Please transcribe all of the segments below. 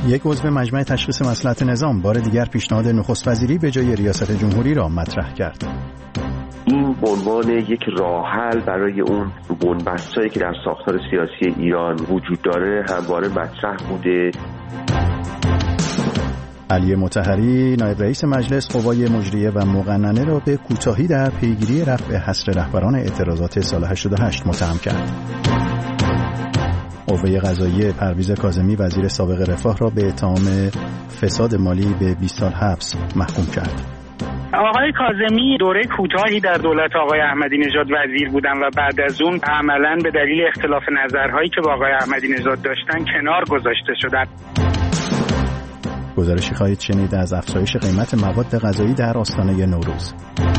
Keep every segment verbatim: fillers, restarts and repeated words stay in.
یک عضو مجمع تشخیص مصلحت نظام بار دیگر پیشنهاد نخست وزیری به جای ریاست جمهوری را مطرح کرد. این به عنوان یک راه حل برای اون بنبستایی که در ساختار سیاسی ایران وجود داره همواره مطرح بوده. علی مطهری نایب رئیس مجلس قوای مجریه و مقننه را به کوتاهی در پیگیری رفع حصر رهبران اعتراضات سال هشتاد و هشت متهم کرد. قوه قضاییه پرویز کاظمی وزیر سابق رفاه را به اتهام فساد مالی به بیست سال حبس محکوم کرد. آقای کاظمی دوره کوتاهی در دولت آقای احمدی نژاد وزیر بودن و بعد از اون عملاً به دلیل اختلاف نظرهایی که با آقای احمدی نژاد داشتن کنار گذاشته شدند. گزارشی خواهید شنید از افزایش قیمت مواد غذایی در آستانه نوروز.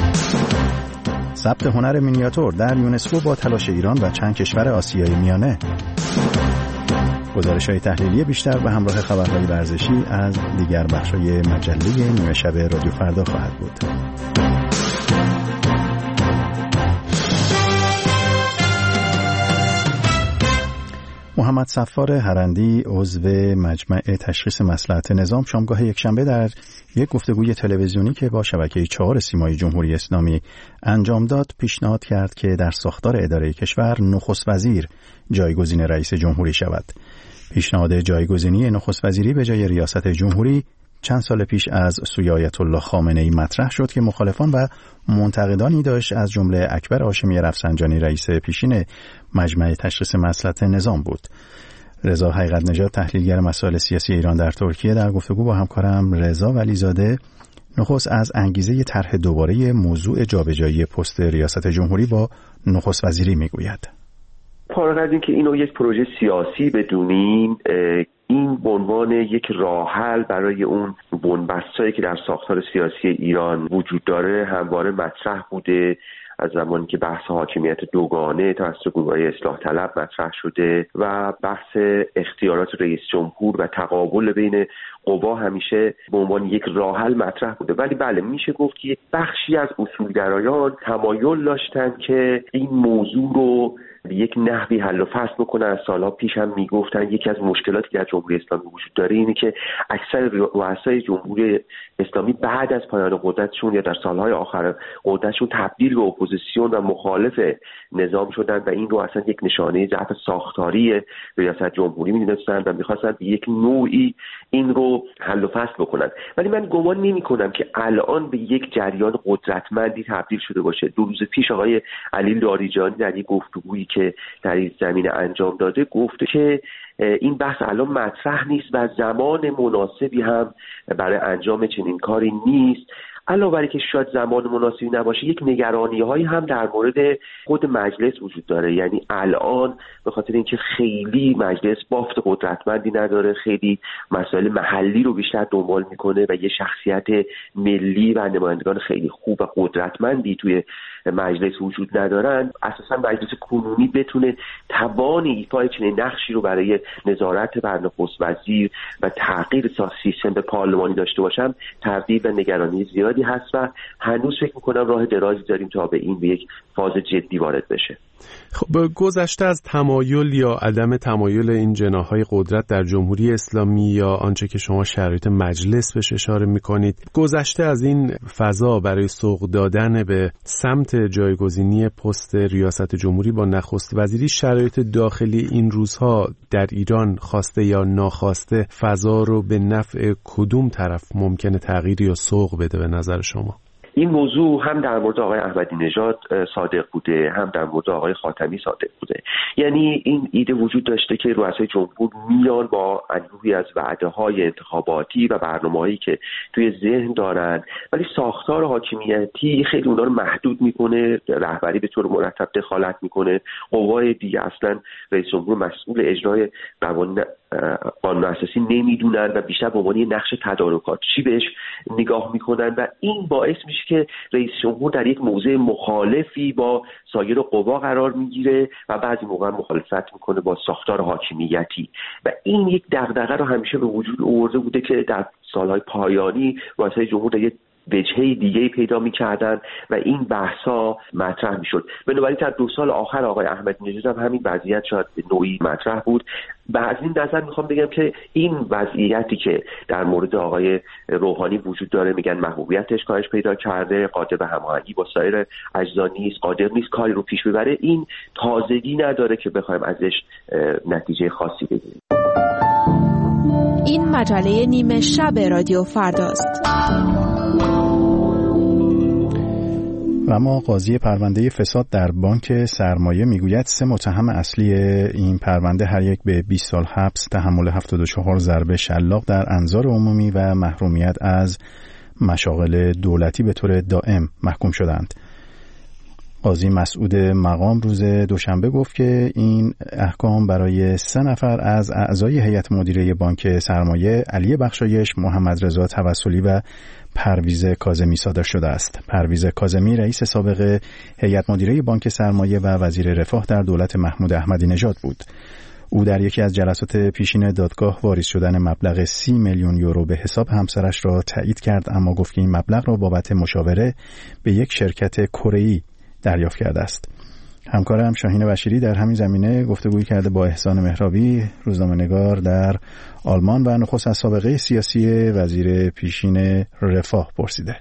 ثبت هنر مینیاتور در یونسکو با تلاش ایران و چند کشور آسیای میانه. گزارش‌های تحلیلی بیشتر به همراه خبرهای ورزشی از دیگر بخش‌های مجله نیمه شب رادیو فردا خواهد بود. محمد صفار هرندی عضو مجمع تشخیص مصلحت نظام شامگاه یکشنبه در یک گفتگوی تلویزیونی که با شبکه چهار سیمای جمهوری اسلامی انجام داد پیشنهاد کرد که در ساختار اداره کشور نخست وزیر جایگزین رئیس جمهوری شود. پیشنهاد جایگزینی نخست وزیری به جای ریاست جمهوری چند سال پیش از سوی آیت الله خامنه‌ای مطرح شد که مخالفان و منتقدانی داشت از جمله اکبر هاشمی رفسنجانی رئیس پیشین مجمع تشخیص مصلحت نظام بود. رضا حقیقت نژاد تحلیلگر مسائل سیاسی ایران در ترکیه در گفتگو با همکارم رضا ولیزاده نخست از انگیزه طرح دوباره موضوع جابجایی پست ریاست جمهوری با نخست وزیری میگوید. فارغ از اینکه اینو یک پروژه سیاسی بدونیم، این به عنوان یک راه حل برای اون بنبستایی که در ساختار سیاسی ایران وجود داره همواره مطرح بوده. از زمانی که بحث حاکمیت دوگانه توسط گروه‌های اصلاح طلب مطرح شده و بحث اختیارات رئیس جمهور و تقابل بین قوا همیشه به عنوان یک راه حل مطرح بوده. ولی بله میشه گفت که یک بخشی از اصولگرایان تمایل داشتن که این موضوع رو به یک نحوی حل و فصل بکنن. از سالها پیش هم میگفتن یکی از مشکلاتی که در جمهوری اسلامی وجود داره اینه که اکثر رؤسای جمهوری اسلامی بعد از پایان قدرتشون یا در سالهای آخر قدرتشون تبدیل به اپوزیسیون و مخالف نظام شدن و این رو اصلا یک نشانه ضعف ساختاری ریاست جمهوری می‌دونستن و می‌خواستن به یک نوعی این رو حل و فصل بکنن. ولی من گمان نمی‌کنم که الان به یک جریان قدرتمندی تبدیل شده باشه. دو روز پیش آقای علی لاریجانی در یک گفتگویی که در این زمینه انجام داده گفته که این بحث الان مطرح نیست و زمان مناسبی هم برای انجام چنین کاری نیست. علاوه بر اینکه شاید زمان مناسبی نباشه، یک نگرانی هایی هم در مورد خود مجلس وجود داره. یعنی الان به خاطر اینکه خیلی مجلس بافت قدرتمندی نداره، خیلی مسائل محلی رو بیشتر دنبال میکنه و یه شخصیت ملی و نمایندگان خیلی خوب و قدرتمندی توی مجلس وجود ندارن، اساسا مجلس کنونی بتونه توان ایفای چنین نقشی رو برای نظارت بر نخست وزیر و تغییر سیستم به پارلمانی داشته باشم تردید و نگرانی زیادی هست و هنوز فکر میکنم راه درازی داریم تا به این به یک فاز جدی وارد بشه. خب گذشته از تمایل یا عدم تمایل این جناح‌های قدرت در جمهوری اسلامی یا آنچه که شما شرایط مجلس بهش اشاره می‌کنید، گذشته از این فضا برای سوق دادن به سمت جایگزینی پست ریاست جمهوری با نخست وزیری، شرایط داخلی این روزها در ایران خواسته یا ناخواسته فضا رو به نفع کدوم طرف ممکنه تغییر یا سوق بده به نظر شما؟ این موضوع هم در مورد آقای احمدی نژاد صادق بوده، هم در مورد آقای خاتمی صادق بوده. یعنی این ایده وجود داشته که رؤسای جمهور میان با انبوهی از وعده‌های انتخاباتی و برنامه‌هایی که توی ذهن دارن، ولی ساختار حاکمیتی خیلی اونا رو محدود میکنه، رهبری به طور مرتب دخالت میکنه، قوای دیگه اصلا رئیس جمهور مسئول اجرای قوانین قانون اساسی نمیدونن و بیشتر به عنوان نقش تدارکاتچی بهش نگاه میکنن و این باعث میشه که رئیس جمهور در یک موضع مخالفی با سایر قوا قرار میگیره و بعضی موقع مخالفت میکنه با ساختار حاکمیتی و این یک دغدغه رو همیشه به وجود آورده بوده که در سالهای پایانی رئیس جمهور در یک وجهه دیگه پیدا می‌کردن و این بحث‌ها مطرح می‌شد. بنابراین در دو سال آخر آقای احمدی نژاد هم همین وضعیت شاید نوعی مطرح بود. و از این نظر میخوام بگم که این وضعیتی که در مورد آقای روحانی وجود داره، میگن محبوبیتش کاهش پیدا کرده، قادر به هماهنگی با سایر اجزا نیست، قادر نیست کاری رو پیش ببره، این تازگی نداره که بخوایم ازش نتیجه خاصی بگیریم. این مجله نیمه شب رادیو فرداست. و اما قاضی پرونده فساد در بانک سرمایه میگوید سه متهم اصلی این پرونده هر یک به بیست سال حبس، تحمل هفتاد و چهار ضربه شلاق در انظار عمومی و محرومیت از مشاغل دولتی به طور دائم محکوم شدند. قاضی مسعود مقام روز دوشنبه گفت که این احکام برای سه نفر از اعضای هیئت مدیره بانک سرمایه، علی بخشایش، محمد رضا توسلی و پرویز کاظمی صادر شده است. پرویز کاظمی رئیس سابق هیئت مدیره بانک سرمایه و وزیر رفاه در دولت محمود احمدی نژاد بود. او در یکی از جلسات پیشین دادگاه واریز شدن مبلغ سی میلیون یورو به حساب همسرش را تایید کرد، اما گفت که این مبلغ را بابت مشاوره به یک شرکت کره‌ای دریافت کرده است. همکارم شاهین بشیری در همین زمینه گفتگویی کرده با احسان مهرابی، روزنامه‌نگار در آلمان، و نخست از سابقه سیاسی وزیر پیشین رفاه پرسیده.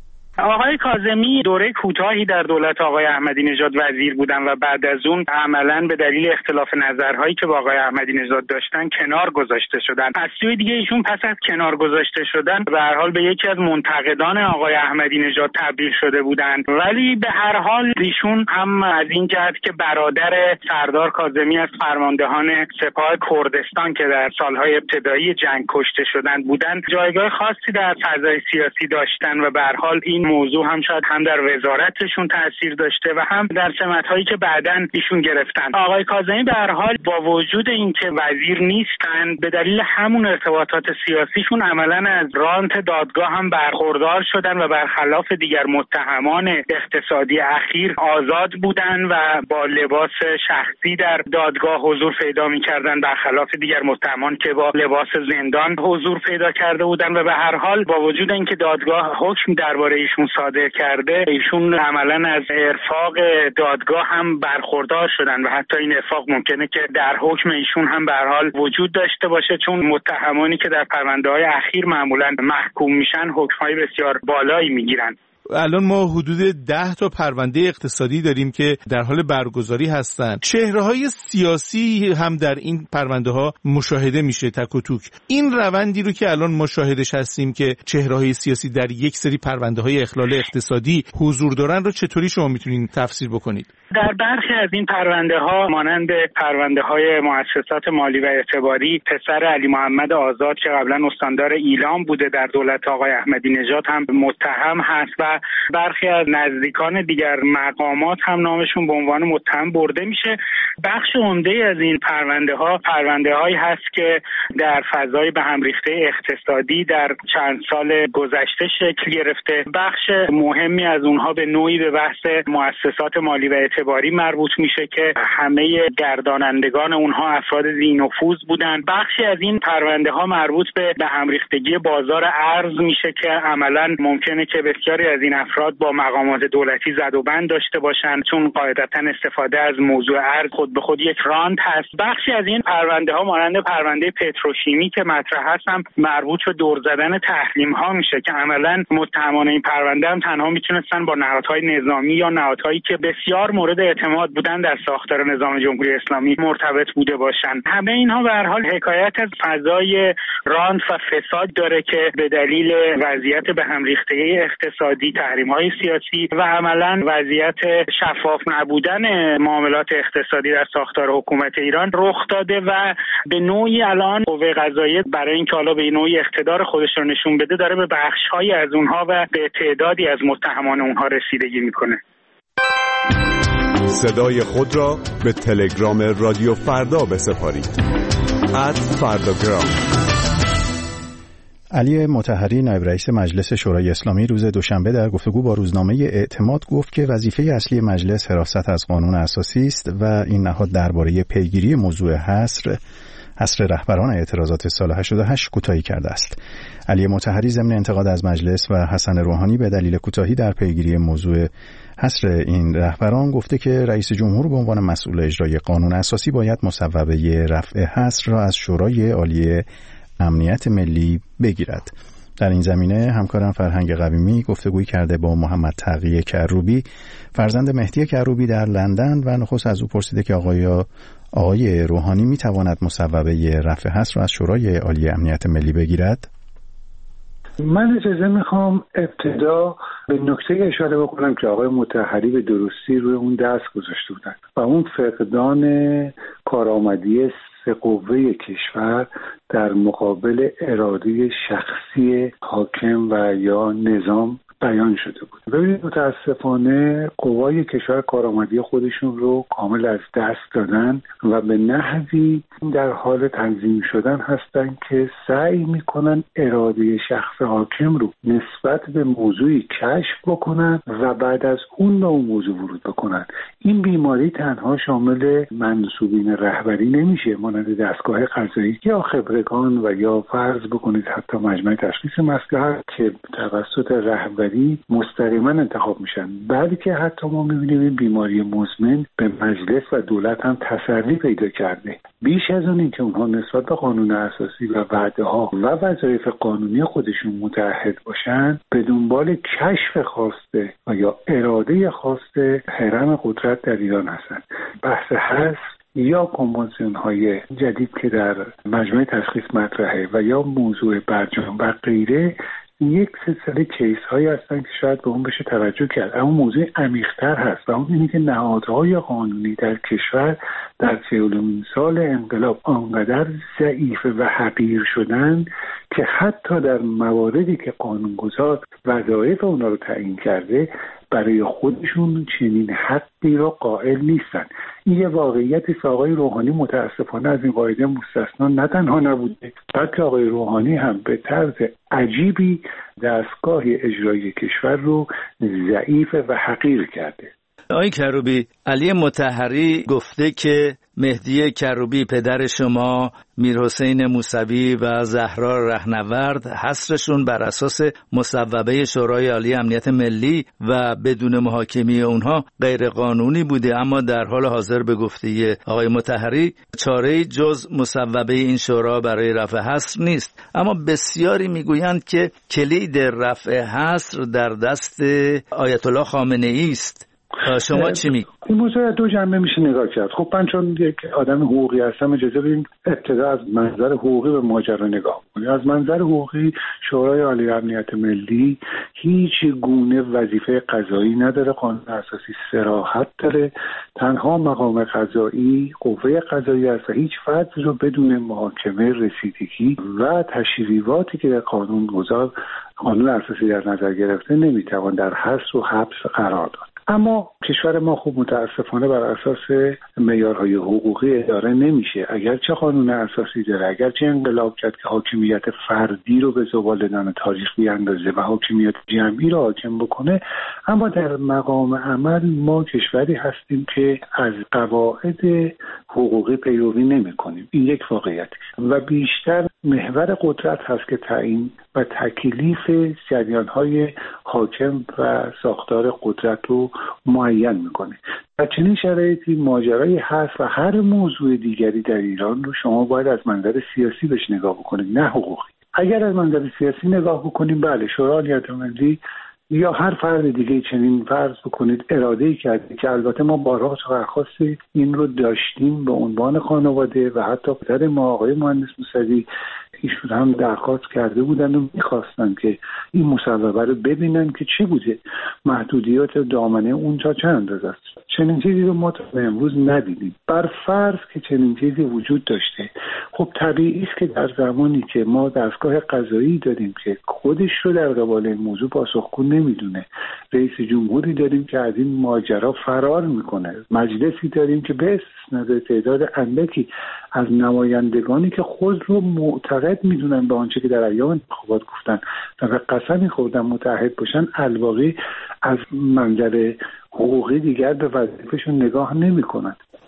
آقای کاظمی دوره کوتاهی در دولت آقای احمدی نژاد وزیر بودن و بعد از اون عملاً به دلیل اختلاف نظرهایی که با آقای احمدی نژاد داشتن کنار گذاشته شدن. از سوی دیگه ایشون پس از کنار گذاشته شدن به هر حال به یکی از منتقدان آقای احمدی نژاد تبدیل شده بودند، ولی به هر حال ایشون هم از این جهت که برادر سردار کاظمی از فرماندهان سپاه کردستان که در سالهای ابتدایی جنگ کشته شدند بودند، جایگاه خاصی در فضای سیاسی داشتن و به هر حال این موضوع هم شاید هم در وزارتشون تاثیر داشته و هم در سمت‌هایی که بعداً ایشون گرفتن. آقای کاظمی به هر حال با وجود اینکه وزیر نیستن، به دلیل همون ارتباطات سیاسیشون عملاً از رانت دادگاه هم برخوردار شدن و برخلاف دیگر متهمان اقتصادی اخیر آزاد بودن و با لباس شخصی در دادگاه حضور پیدا می‌کردن، برخلاف دیگر متهمان که با لباس زندان حضور پیدا کرده بودن. و به هر حال با وجود اینکه دادگاه حکم درباره ایشون صادر کرده، ایشون عملاً از ارفاق دادگاه هم برخوردار شدن و حتی این ارفاق ممکنه که در حکم ایشون هم به هر حال وجود داشته باشه، چون متهمانی که در پرونده‌های اخیر معمولاً محکوم میشن حکم‌های بسیار بالایی میگیرن. الان ما حدود ده تا پرونده اقتصادی داریم که در حال برگزاری هستن. چهره‌های سیاسی هم در این پرونده ها مشاهده میشه تک و توک. این روندی رو که الان ما شاهدش هستیم که چهره‌های سیاسی در یک سری پرونده های اخلال اقتصادی حضور دارن رو چطوری شما میتونید تفسیر بکنید؟ در برخی از این پرونده ها مانند پرونده های مؤسسات مالی و اعتباری، پسر علی محمد آزاد که قبلا استاندار ایلام بوده در دولت آقای احمدی نژاد هم متهم هست و برخی از نزدیکان دیگر مقامات هم نامشون به عنوان متهم برده میشه. بخش عمده از این پرونده ها پرونده هایی هست که در فضای به هم ریخته اقتصادی در چند سال گذشته شکل گرفته. بخش مهمی از اونها به نوعی به بحث مؤسسات مالی و اعتباری مربوط میشه که همه گردانندگان اونها افراد ذی نفوذ بودن. بخشی از این پرونده ها مربوط به به هم ریختگی بازار ارز میشه که عملاً ممکنه که بسیاری از این افراد با مقامات دولتی زد و بند داشته باشن، چون قاعدتاً استفاده از موضوع ارز خود به خود یک رانت هست. بخشی از این پرونده ها مانند پرونده پتروشیمی که مطرح هست هم مربوط به دور زدن تحریم ها میشه که عملاً متهمان این پرونده هم تنها میتونستن با نهادهای نظامی یا نهادهایی که بسیار مورد اعتماد بودن در ساختار نظام جمهوری اسلامی مرتبط بوده باشند. همه اینها به هر حال حکایت از فضای رانت و فساد داره که به دلیل وضعیت به هم ریخته اقتصادی، تحریم‌های سیاسی و عملاً وضعیت شفاف نبودن معاملات اقتصادی در ساختار حکومت ایران رخ داده و به نوعی الان قوه قضاییه برای اینکه حالا به نوعی اقتدار خودش رو نشون بده داره به بخش‌هایی از اونها و به تعدادی از متهمان اونها رسیدگی میکنه. صدای خود را به تلگرام رادیو فردا بسپارید. ات فرداگرام. علی مطهری نایب رئیس مجلس شورای اسلامی روز دوشنبه در گفتگو با روزنامه اعتماد گفت که وظیفه اصلی مجلس حراست از قانون اساسی است و این نهاد درباره پیگیری موضوع حصر حصر رهبران اعتراضات سال هشتاد و هشت کوتاهی کرده است. علی مطهری ضمن انتقاد از مجلس و حسن روحانی به دلیل کوتاهی در پیگیری موضوع حصر این رهبران گفته که رئیس جمهور به عنوان مسئول اجرای قانون اساسی باید مصوبه رفع حصر را از شورای عالی امنیت ملی بگیرد. در این زمینه همکارم فرهنگ قویمی گفتگویی کرده با محمد تقی کروبی، فرزند مهدی کروبی در لندن، و نخست از او پرسیده که آقای آقای روحانی می تواند مصوبه رفع حصر را از شورای عالی امنیت ملی بگیرد؟ من اجازه میخوام ابتدا به نکته اشاره بکنم که آقای مطهری به درستی روی اون دست گذاشته بودن و اون فقدان کارآمدی سه قوه کشور در مقابل اراده شخصی حاکم و یا نظام بیان شده بود. ببینید متاسفانه قوای کشور کارآمدی خودشون رو کامل از دست دادن و به نحوی در حال تنظیم شدن هستن که سعی میکنن اراده شخص حاکم رو نسبت به موضوعی کشف بکنن و بعد از اون به اون موضوع ورود بکنن. این بیماری تنها شامل منصوبین رهبری نمیشه، مانند دستگاه قضایی یا خبرگان و یا فرض بکنید حتی مجمع تشخیص مصلحت که توسط رهبری مستقیما انتخاب میشن، بلکه حتی ما میبینیم این بیماری مزمن به مجلس و دولت هم تسری پیدا کرده. بیش از اون این که اونها نسبت به قانون اساسی و وعده ها و وظایف قانونی خودشون متعهد باشن، به دنبال کشف خواسته و یا اراده خواسته حرم قدرت در ایران هستن. بحث هست یا کنوانسیون های جدید که در مجمع تشخیص مطرحه و یا موضوع برجام و غیره، یک سلسله کیس هایی هستن که شاید به اون بشه توجه کرد، اما موضوع عمیق‌تر هست و اون اینه که نهادهای قانونی در کشور در چهلمین سال انقلاب آنقدر ضعیف و حقیر شدن که حتی در مواردی که قانونگذار وظایف اونا رو تعیین کرده برای خودشون چنین حقی رو قائل نیستن. این یه واقعیتی که آقای روحانی متاسفانه از این قاعده مستثنا نه تنها نبوده، بلکه آقای روحانی هم به طرز عجیبی دستگاه اجرایی کشور رو ضعیف و حقیر کرده. آقای کروبی، علی مطهری گفته که مهدی کروبی پدر شما، میرحسین موسوی و زهرا رهنورد حصرشون بر اساس مصوبه شورای عالی امنیت ملی و بدون محاکمه اونها غیر قانونی بوده، اما در حال حاضر به گفته آقای مطهری چاره‌ای جز مصوبه این شورا برای رفع حصر نیست. اما بسیاری میگویند که کلید رفع حصر در دست آیت الله خامنه ای است. شما چی میگید؟ این موضوع دو جنبه میشه نگاه کرد. خب من چون یک آدم حقوقی هستم اجازه بدین ابتدا از منظر حقوقی به ماجرا نگاه کنیم. از منظر حقوقی شورای عالی امنیت ملی هیچ گونه وظیفه قضایی نداره، قانون اساسی صراحت داره، تنها مقام قضایی قوه قضایی است و هیچ فردی رو بدون محاکمه، رسیدگی و تشریفاتی که در قانون گذار قانون اساسی در نظر گرفته نمیتوان در حبس و حبس قرار داد. اما کشور ما خوب متاسفانه بر اساس معیارهای حقوقی اداره نمیشه. اگرچه قانون اساسی داره، اگرچه انقلاب کرد که حاکمیت فردی رو به زوالدان تاریخ بیاندازه و حاکمیت جمعی رو حاکم بکنه، اما در مقام عمل ما کشوری هستیم که از قواعد حقوقی پیروی نمی کنیم. این یک واقعیت و بیشتر محور قدرت هست که تعیین و تکلیف جریان‌های حاکم و ساختار قدرت رو معین میکنه. در چنین شرایطی ماجرای هست و هر موضوع دیگری در ایران رو شما باید از منظر سیاسی بهش نگاه بکنید، نه حقوقی. اگر از منظر سیاسی نگاه بکنیم، بله شورای امنیت ملی یا هر فرد دیگه چنین فرض بکنید اراده‌ای کرده که البته ما بارها درخواست این رو داشتیم به عنوان خانواده و حتی پدر ما آقای مهندس موسوی ایشون هم درخواست کرده بودن و میخواستن که این مصوبه رو ببینن که چه بوده، محدودیات دامنه اونجا چه اندازه است. چنین چیزی رو ما تا امروز ندیدیم. بر فرض که چنین چیزی وجود داشته، خب طبیعی است که در زمانی که ما دستگاه قضایی داریم که خودش رو در قبال این موضوع پاسخگو نمیدونه، رئیس جمهوری داریم که از این ماجرا فرار میکنه، مجلسی داریم که به استثنای تعداد اندکی از نمایندگانی که خود رو معتقد میدونن به آنچه که در ایام انتخابات گفتن و به قسمی خوردن متعهد باشن، الواقع از منظر حقوقی دیگر به وظیفه‌شون نگاه نمی‌کنند.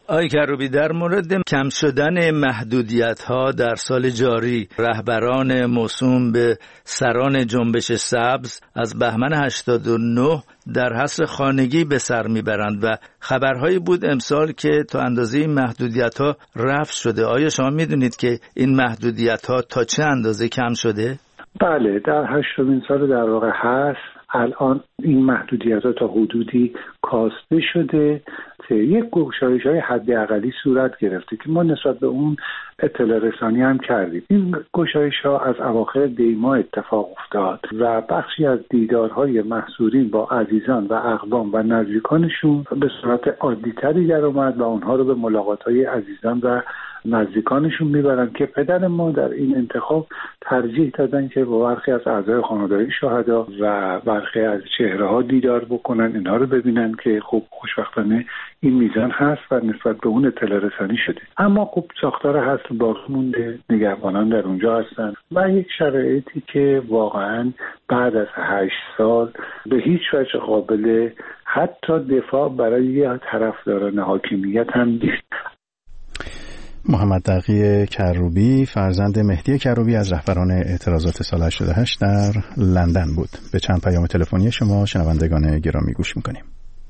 آقای کروبی، در مورد کم شدن محدودیت‌ها در سال جاری، رهبران موسوم به سران جنبش سبز از بهمن هشتاد و نه در حصر خانگی به سر میبرند و خبرهایی بود امسال که تا اندازه این محدودیت‌ها رفع شده. آیا شما میدونید که این محدودیت‌ها تا چه اندازه کم شده؟ بله، در هشتمین سال در واقع هست. الان این محدودیت‌ها تا حدودی کاسته شده. یک گشایش‌های حداقلی صورت گرفته که ما نسبت به اون اطلاع رسانی هم کردیم. این گشایش‌ها از اواخر دی ماه اتفاق افتاد و بخشی از دیدارهای محصورین با عزیزان و اقوام و نزدیکانشون به صورت عادی‌تری در اومد و اونها رو به ملاقات‌های عزیزان و نزدیکانشون میبرن که پدر ما در این انتخاب ترجیح دادن که با برخی از اعضای خانواده شهدا و برخی از چهره‌ها دیدار بکنن، اینها رو ببینن که خب خوشبختانه این میزان هست و نسبت به اون اطلاع رسانی شده. اما خب ساختار هست باقی مونده، نگهبانان در اونجا هستن و یک شرایطی که واقعا بعد از هشت سال به هیچ وجه قابل حتی دفاع برای طرفداران حاکمیت هم نیست. محمد تقی کروبی، فرزند مهدی کروبی، از رهبران اعتراضات سال هشتاد و هشت در لندن بود. به چند پیام تلفنی شما شنوندگان گرامی گوش میکنیم.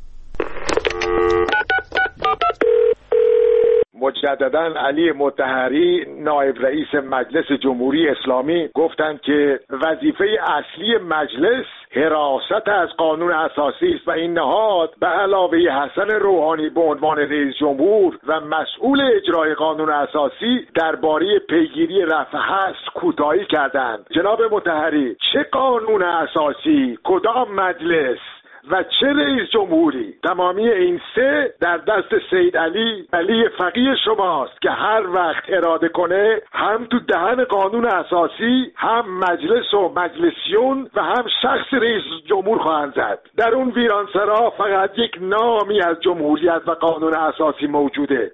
مجدداً علی مطهری نایب رئیس مجلس جمهوری اسلامی گفتند که وظیفه اصلی مجلس حراست از قانون اساسی است و این نهاد به علاوه حسن روحانی به عنوان رئیس جمهور و مسئول اجرای قانون اساسی درباره پیگیری رفع حظر کوتاهی کردند. جناب مطهری، چه قانون اساسی، کدام مجلس و چه رئیس جمهوری؟ تمامی این سه در دست سید علی علی فقیه شماست که هر وقت اراده کنه هم تو دهن قانون اساسی، هم مجلس و مجلسیون و هم شخص رئیس جمهور خواهند زد. در اون ویرانسرا فقط یک نامی از جمهوریت و قانون اساسی موجوده.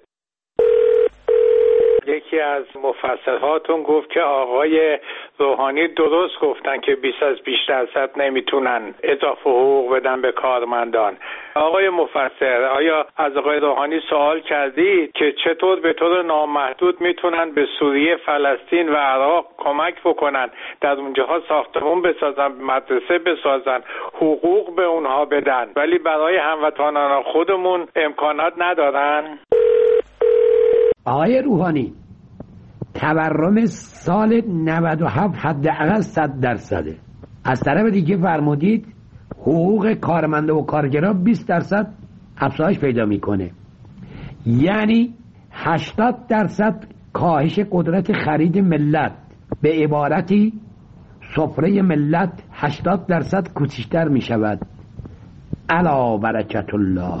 یکی از مفسرهاتون گفت که آقای روحانی درست گفتن که بیش از بیش درصد نمیتونن اضافه حقوق بدن به کارمندان. آقای مفسر، آیا از آقای روحانی سوال کردید که چطور به طور نامحدود میتونن به سوریه، فلسطین و عراق کمک بکنن، در اونجاها ساختمون بسازن، مدرسه بسازن، حقوق به اونها بدن، ولی برای هموطنان خودمون امکانات ندارن؟ آقای روحانی، تورم سال نود و هفت حداقل صد درصده. از طرف دیگه فرمودید حقوق کارمنده و کارگرا بیست درصد افزایش پیدا میکنه، یعنی هشتاد درصد کاهش قدرت خرید ملت. به عبارتی سفره ملت هشتاد درصد کوچکتر میشود. الا برکت الله.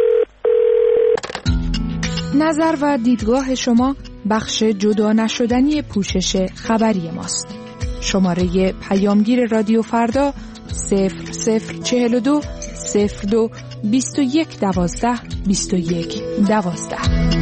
نظر و دیدگاه شما بخش جدا نشدنی پوشش خبری ماست. شماره پیامگیر رادیو فردا صفر صفر چهل و دو صفر دو بیست و یک دوازده بیست و یک دوازده.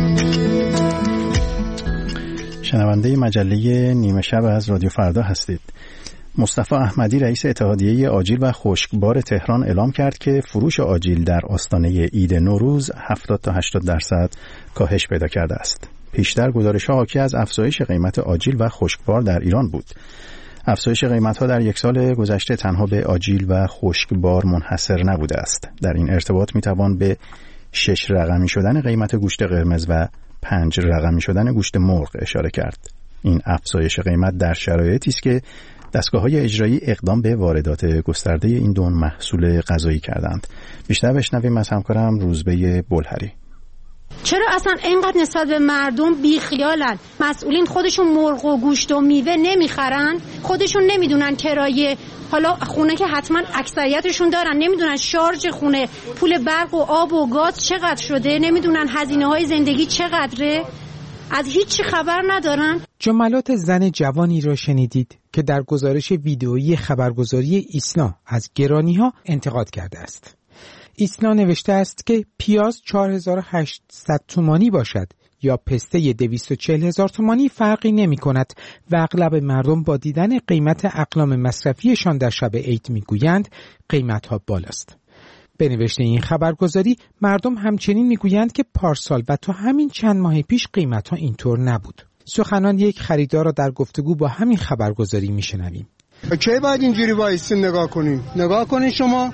شنونده مجله نیمه شب از رادیو فردا هستید. مصطفی احمدی رئیس اتحادیه آجیل و خشکبار تهران اعلام کرد که فروش آجیل در آستانه عید نوروز هفتاد تا هشتاد درصد کاهش پیدا کرده است. پیشتر گزارش‌ها حاکی از افزایش قیمت آجیل و خشکبار در ایران بود. افزایش قیمت‌ها در یک سال گذشته تنها به آجیل و خشکبار منحصر نبوده است. در این ارتباط می‌توان به شش رقمی شدن قیمت گوشت قرمز و پنج رقمی شدن گوشت مرغ اشاره کرد. این افزایش قیمت در شرایطی است که دستگاه‌های اجرایی اقدام به واردات گسترده این دو محصول غذایی کردند. بیشتر بشنویم از همکارم روزبه بلهری. چرا اصلا اینقدر نسبت به مردم بیخیالن؟ مسئولین خودشون مرغ و گوشت و میوه نمیخرن، خودشون نمیدونن کرایه، حالا خونه که حتما اکثریتشون دارن، نمیدونن شارژ خونه، پول برق و آب و گاز چقدر شده، نمیدونن هزینه‌های زندگی چقدره، از هیچ خبر ندارن. جملات زن جوانی را شنیدید که در گزارش ویدئویی خبرگزاری ایسنا از گرانی‌ها انتقاد کرده است. ایسنا نوشته است که پیاز چهار هزار و هشتصد تومانی باشد یا پسته دویست و چهل هزار تومانی فرقی نمی کند و اغلب مردم با دیدن قیمت اقلام مصرفیشان در شب عید می گویند قیمت ها بالاست. به نوشته این خبرگزاری مردم همچنین میگویند که پارسال و تا همین چند ماه پیش قیمت‌ها اینطور نبود. سخنان یک خریدار را در گفتگو با همین خبرگزاری میشنویم. کی باید اینجوری وایسیم نگاه کنیم؟ نگاه کنین شما،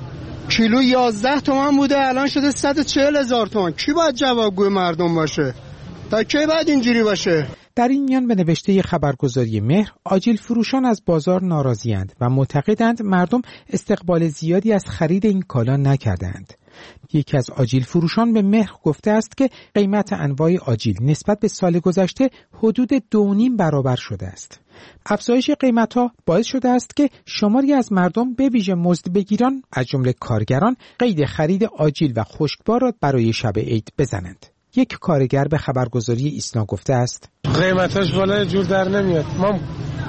کیلو یازده تومن بوده الان شده صد و چهل هزار تومن. کی باید جوابگوی مردم باشه؟ تا کی باید اینجوری باشه؟ در این میان به نوشته خبرگزاری مهر، آجیل فروشان از بازار ناراضی‌اند و معتقدند مردم استقبال زیادی از خرید این کالا نکردند. یکی از آجیل فروشان به مهر گفته است که قیمت انواع آجیل نسبت به سال گذشته حدود دو نیم برابر شده است. افزایش قیمت‌ها باعث شده است که شماری از مردم به ویژه مزدبگیران از جمله کارگران قید خرید آجیل و خشکبار را برای شب عید بزنند. یک کارگر به خبرگزاری ایسنا گفته است قیمتاش بالا جور در نمیاد. ما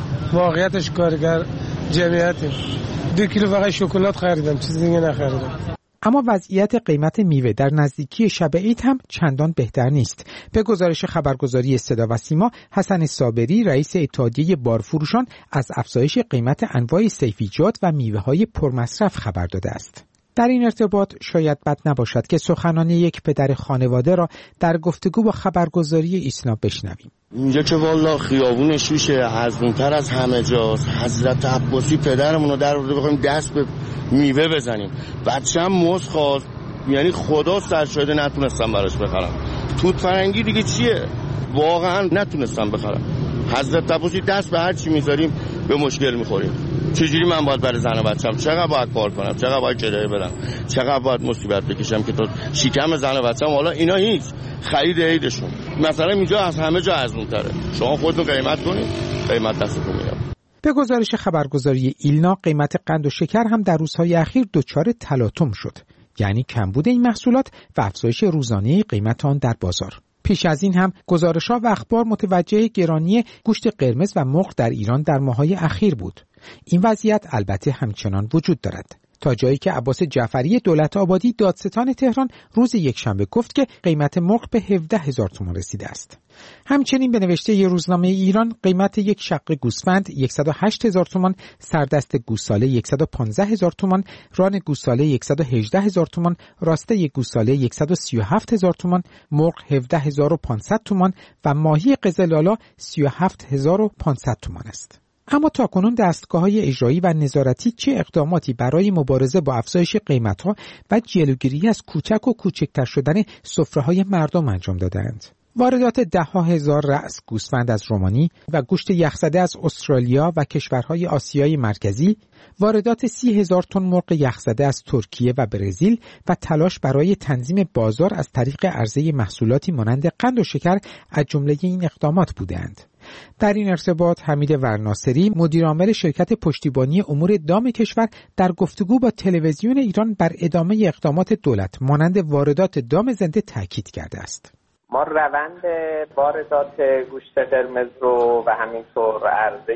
واقعیتش کارگر جمعیتیم. دو کیلو فقط شکلات خریدم، چیز دیگه نخریدم. اما وضعیت قیمت میوه در نزدیکی شب عید هم چندان بهتر نیست. به گزارش خبرگزاری صدا و سیما، حسن صابری رئیس اتحادیه بارفروشان از افزایش قیمت انواع سیفیجات و میوه‌های پرمصرف خبر داده است. در این ارتباط شاید بد نباشد که سخنان یک پدر خانواده را در گفتگو با خبرگزاری ایسنا بشنویم. اینجا که والا خیابون شوشه، ارزونتر از همه جاست. حضرت عباسی پدرمون رو در آورده بخوایم دست به میوه بزنیم. بچه‌م موز خواست، یعنی خدا سرشاهده نتونستم براش بخرم. توت فرنگی دیگه چیه؟ واقعا نتونستم بخرم. حضرت عباسی دست به هر چی میذاریم به مشکل میخوریم. چجوری من باید برای زن و بچه‌م چقدر باید کار کنم، چقدر باید کرایه بدم، چقدر باید مصیبت بکشم که تو شکم زن و بچه‌م. حالا اینا هیچ خرید عیدشون مثلا اینجا از همه جا ارزان‌تره. شما خودتون قیمت کنید، قیمت دستتون میاد. به گزارش خبرگزاری ایلنا، قیمت قند و شکر هم در روزهای اخیر دچار تلاطم شد، یعنی کمبود این محصولات و افزایش روزانه قیمت آن در بازار. پیش از این هم گزارش‌ها و اخبار متوجه گرانی گوشت قرمز و مرغ در ایران در ماه‌های اخیر بود. این وضعیت البته همچنان وجود دارد، تا جایی که عباس جعفری دولت آبادی دادستان تهران روز یکشنبه گفت که قیمت مرغ به هفده هزار تومان رسیده است. همچنین به نوشته ی روزنامه ایران، قیمت یک شق گوسفند صد و هشت هزار تومان، سردست گوساله صد و پانزده هزار تومان، ران گوساله صد و هجده هزار تومان، راسته گوساله صد و سی و هفت هزار تومان، مرغ هفده هزار و پانصد تومان و ماهی قزلالا سی و هفت هزار و پانصد تومان است. اما تاکنون دستگاه‌های اجرایی و نظارتی چه اقداماتی برای مبارزه با افزایش قیمت‌ها و جلوگیری از کوچک و کوچکتر شدن سفره‌های مردم انجام دادند؟ واردات ده‌ها هزار رأس گوسفند از رومانی و گوشت یخزده از استرالیا و کشورهای آسیای مرکزی، واردات سی هزار تن مرغ یخزده از ترکیه و برزیل و تلاش برای تنظیم بازار از طریق عرضه محصولاتی مانند قند و شکر از جمله این اقدامات بودند. در این ارتباط حمید ورناصری، مدیرعامل شرکت پشتیبانی امور دام کشور، در گفتگو با تلویزیون ایران بر ادامه اقدامات دولت مانند واردات دام زنده تاکید کرده است. ما روند واردات گوشت قرمز رو و همینطور عرضه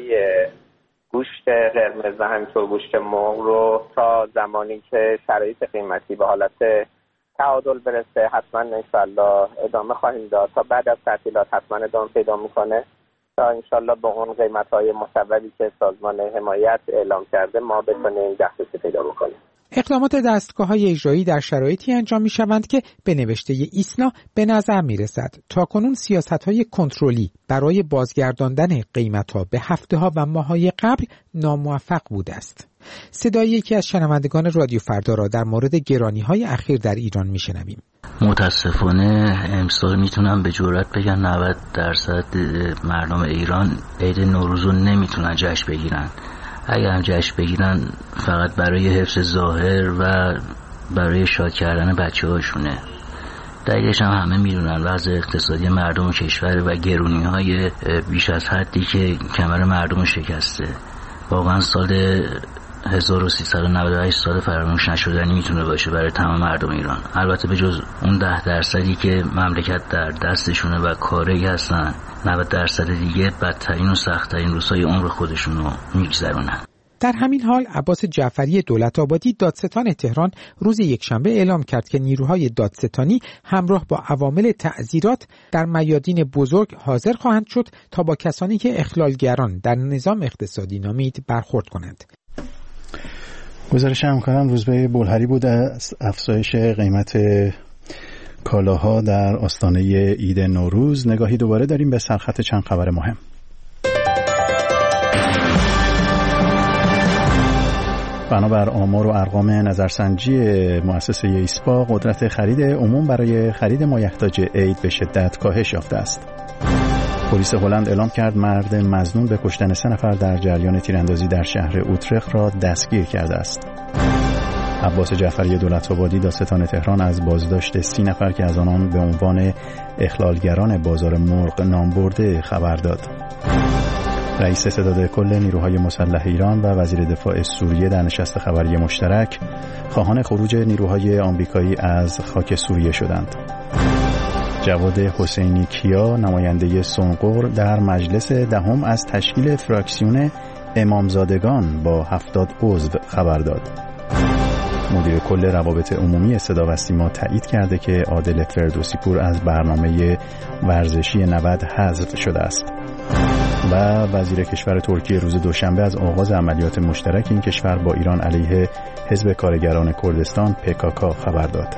گوشت قرمز و همینطور گوشت مرغ رو تا زمانی که شرایط قیمتی به حالت تعادل برسه حتما انشالله ادامه خواهیم داد. تا بعد از تعطیلات حتما ادامه پیدا میکنه تا انشالله با اون قیمت‌های مصوبی که سازمان حمایت اعلام کرده ما بتونیم دسترسی پیدا بکنیم. اقدامات دستگاه‌های اجرایی در شرایطی انجام می‌شوند که به نوشته ایسنا به نظر می‌رسد تاکنون سیاست‌های کنترلی برای بازگرداندن قیمت‌ها به هفته‌ها و ماه‌های قبل ناموفق بوده است. صدای یکی از شنوندگان رادیو فردا را در مورد گرانی‌های اخیر در ایران می‌شنویم. متاسفانه امسال میتونم به جرئت بگم نود درصد مردم ایران عید نوروز رو نمیتونن جشن بگیرن. اگر هم جشن بگیرن فقط برای حفظ ظاهر و برای شاد کردن بچه هاشونه. دلیلش هم همه میدونن وضع اقتصادی مردم کشور و گرونی های بیش از حدی که کمر مردم شکسته. واقعا سال هزار و سیصد و نود و هشت سال فراموش نشدنی میتونه باشه برای تمام مردم ایران. البته به جز اون ده درصدی که مملکت در دستشونه و کاری هستن، نود درصد دیگه بدترین و سختترین روزهای عمر خودشونو میگذرونن. در همین حال عباس جعفری دولت آبادی دادستان تهران روز یکشنبه اعلام کرد که نیروهای دادستانی همراه با عوامل تعزیرات در میادین بزرگ حاضر خواهند شد تا با کسانی که اخلالگران در نظام اقتصادی نامید برخورد کنند. گزارش همکارم روزبه بلهری بود از افزایش قیمت کالاها در آستانه عید نوروز. نگاهی دوباره داریم به سرخط چند خبر مهم. بنابر آمار و ارقام نظرسنجی مؤسسه ایسپا، قدرت خرید عموم برای خرید مایحتاج عید به شدت کاهش یافته است. پلیس هلند اعلام کرد مرد مظنون به کشتن سه نفر در جریان تیراندازی در شهر اوترخت را دستگیر کرده است. عباس جعفری دولت‌آبادی دادستان تهران از بازداشت سی نفر که از آنان به عنوان اخلالگران بازار مرغ نام برده خبر داد. رئیس ستاد کل نیروهای مسلح ایران و وزیر دفاع سوریه در نشست خبری مشترک خواهان خروج نیروهای آمریکایی از خاک سوریه شدند. جواد حسینی کیا نماینده سنقر در مجلس دهم از تشکیل فراکسیون امامزادگان با هفتاد عضو خبر داد. مدیر کل روابط عمومی صدا و سیما تایید کرده که عادل فردوسی پور از برنامه ورزشی نود حذف شده است. و وزیر کشور ترکیه روز دوشنبه از آغاز عملیات مشترک این کشور با ایران علیه حزب کارگران کردستان پی کی کی خبر داد.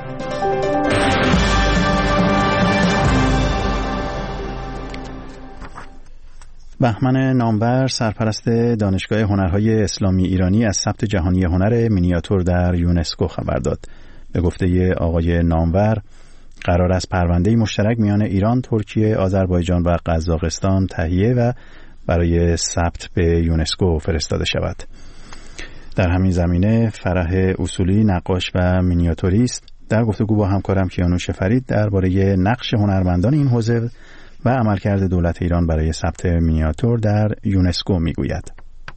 بهمن نامور سرپرست دانشگاه هنرهای اسلامی ایرانی از ثبت جهانی هنر مینیاتور در یونسکو خبر داد. به گفته آقای نامور قرار است پرونده مشترک میان ایران، ترکیه، آذربایجان و قزاقستان تهیه و برای ثبت به یونسکو فرستاده شود. در همین زمینه فرح اصولی نقاش و مینیاتوریست در گفتگو با همکارم کیانوش فرید درباره نقش هنرمندان این حوزه و عملکرد دولت ایران برای ثبت مینیاتور در یونسکو میگوید.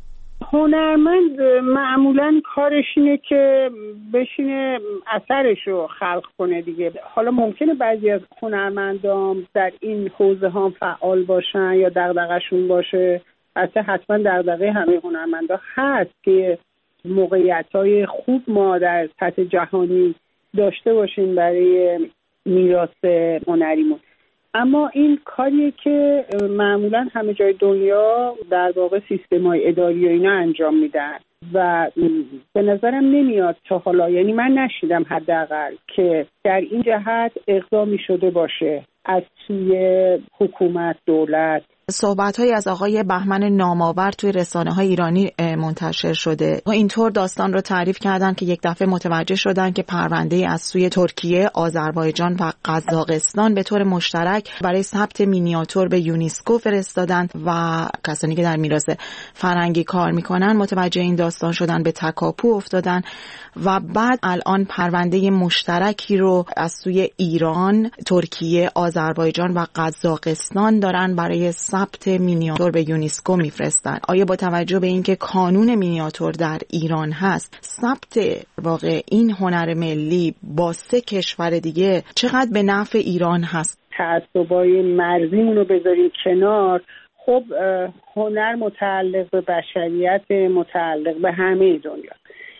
هنرمند معمولاً کارش اینه که بشینه اثرش رو خلق کنه دیگه. حالا ممکنه بعضی از هنرمندان در این حوزه ها فعال باشن یا دغدغه‌شون باشه، البته حتما دغدغه همه هنرمندا هست که موقعیت‌های خوب ما در سطح جهانی داشته باشیم برای میراث هنریمون. اما این کاریه که معمولا همه جای دنیا در واقع سیستم‌های اداری و اینا انجام میدن و به نظرم نمیاد تا حالا، یعنی من نشیدم حداقل که در این جهت اقدامی شده باشه از سوی حکومت، دولت. صحبت‌هایی از آقای بهمن نامآور توی رسانه‌های ایرانی منتشر شده و اینطور داستان رو تعریف کردن که یک دفعه متوجه شدن که پرونده از سوی ترکیه، آذربایجان و قزاقستان به طور مشترک برای ثبت مینیاتور به یونسکو فرستادن و کسانی که در میراث فرهنگی کار میکنن متوجه این داستان شدن، به تکاپو افتادن و بعد الان پرونده مشترکی رو از سوی ایران، ترکیه، آذربایجان و قزاقستان دارن برای ثبت مینیاتور به یونسکو میفرستن. آیا با توجه به اینکه کانون مینیاتور در ایران هست، ثبت واقع این هنر ملی با سه کشور دیگه چقدر به نفع ایران هست؟ تعصبای مرزیمون رو بذاریم کنار. خب هنر متعلق به بشریت، متعلق به همه دنیا،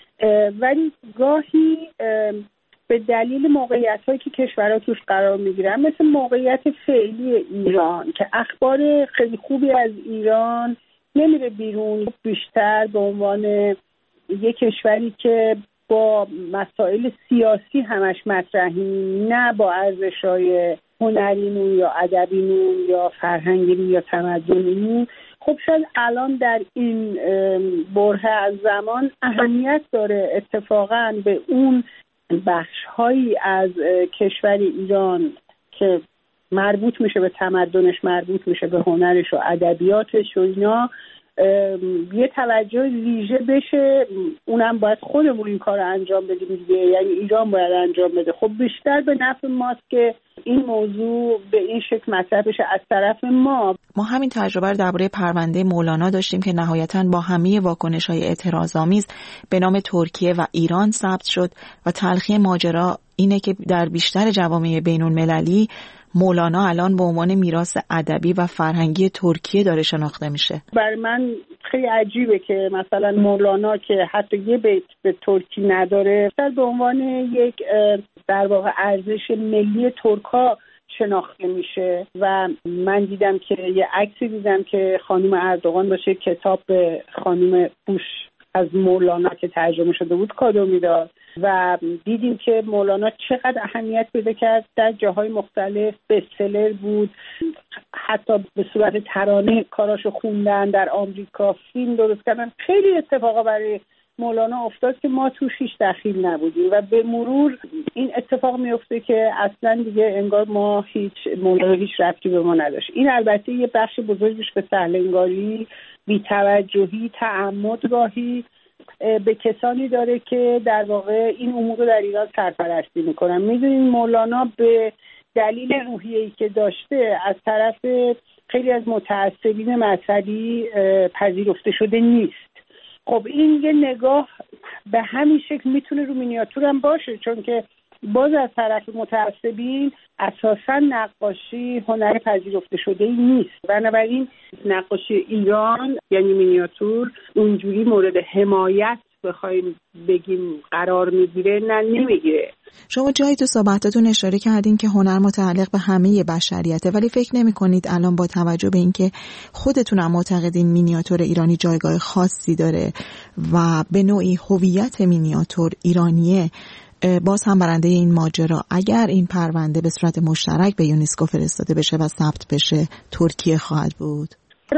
ولی گاهی به دلیل موقعیت هایی که کشورها توش قرار میگیرن، مثل موقعیت فعلی ایران که اخبار خیلی خوبی از ایران نمیره بیرون، بیشتر به عنوان یک کشوری که با مسائل سیاسی همش مطرحی، نه با ارزش‌های هنریمون یا ادبیمون یا فرهنگیمون یا تمدنیمون. خب شاید الان در این بره از زمان اهمیت داره اتفاقاً به اون بخش‌هایی از کشور ایران که مربوط میشه به تمدنش، مربوط میشه به هنرش و ادبیاتش و اینا، یه توجه ویژه بشه. اونم باید خودمون این کار رو انجام بدیم دیگه، یعنی ایران باید انجام بده. خب بیشتر به نفع ماست که این موضوع به این شکل مطرح بشه از طرف ما. ما همین تجربه رو درباره پرونده مولانا داشتیم که نهایتاً با همه واکنش‌های اعتراض‌آمیز به نام ترکیه و ایران ثبت شد و تلخی ماجرا اینه که در بیشتر جوامع بین‌المللی مولانا الان به عنوان میراث ادبی و فرهنگی ترکیه داره شناخته میشه. برای من خیلی عجیبه که مثلا مولانا که حتی یه بیت به ترکی نداره به عنوان یک در واقع ارزش ملی ترکا شناخته میشه. و من دیدم که یه عکسی دیدم که خانم اردوغان باشه کتاب به خانم بوش از مولانا که ترجمه شده بود کادو میداد و دیدیم که مولانا چقدر اهمیت پیدا کرد، در جاهای مختلف بستسلر بود، حتی به صورت ترانه کاراشو خوندن، در آمریکا فیلم درست کردن. خیلی اتفاقا برای مولانا افتاد که ما توش هیچ دخیل نبودیم و به مرور این اتفاق میفته که اصلا دیگه انگار ما هیچ مولانا هیچ ربطی به ما نداشت. این البته یه بخش بزرگیش به سهلنگاری، بی‌توجهی، تعمد گاهی به کسانی داره که در واقع این امور رو در ایران سرپرستی میکنن. میدونین مولانا به دلیل روحیه‌ای که داشته از طرف خیلی از متعصبین مذهبی پذیرفته شده نیست. خب این یه نگاه به همین شکل میتونه رو مینیاتور هم باشه، چون که باز از طرف متعصبین اساساً نقاشی هنر پذیرفته شده ای نیست، بنابراین نقاشی ایران یعنی مینیاتور اونجوری مورد حمایت بخوایم بگیم قرار میگیره، نه نمیگیره. شما جایی تو صحبتاتون اشاره کردین که هنر متعلق به همه بشریته، ولی فکر نمی کنید الان با توجه به اینکه خودتون هم معتقدین مینیاتور ایرانی جایگاه خاصی داره و به نوعی هویت مینیاتور ایرانیه، باز هم برنده این ماجرا اگر این پرونده به صورت مشترک به یونسکو فرستاده بشه و ثبت بشه ترکیه خواهد بود؟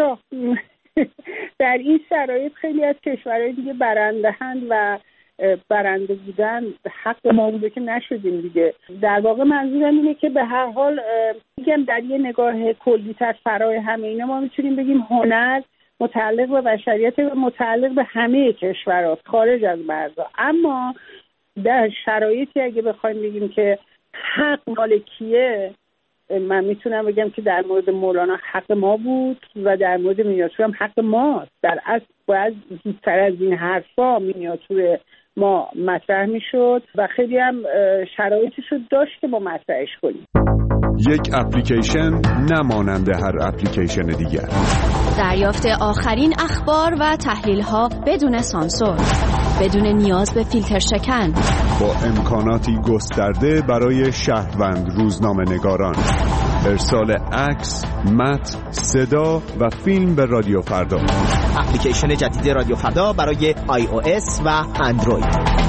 در این شرایط خیلی از کشورهای دیگه برنده هند و برنده بودن حق ما بوده که نشدیم دیگه. در واقع منظورم اینه که به هر حال میگم در یه نگاه کلی تر فرای همه اینا ما میتونیم بگیم هنر متعلق به بشریت و متعلق به همه کشورها خارج از مرزها، اما در شرایطی اگه بخوایم بگیم که حق مال کیه، من میتونم بگم که در مورد مولانا حق ما بود و در مورد مینیاتور هم حق ماست. در اصل باید زودتر از این حرفا مینیاتور ما مطرح میشد و خیلی هم شرایطش رو داشت که ما مطرحش کنیم. یک اپلیکیشن نمانند هر اپلیکیشن دیگر. دریافت آخرین اخبار و تحلیل‌ها بدون سانسور، بدون نیاز به فیلتر شکن، با امکاناتی گسترده برای شهروند روزنامه‌نگاران. ارسال عکس، متن، صدا و فیلم به رادیو فردا. اپلیکیشن جدید رادیو فردا برای آی او اس و اندروید.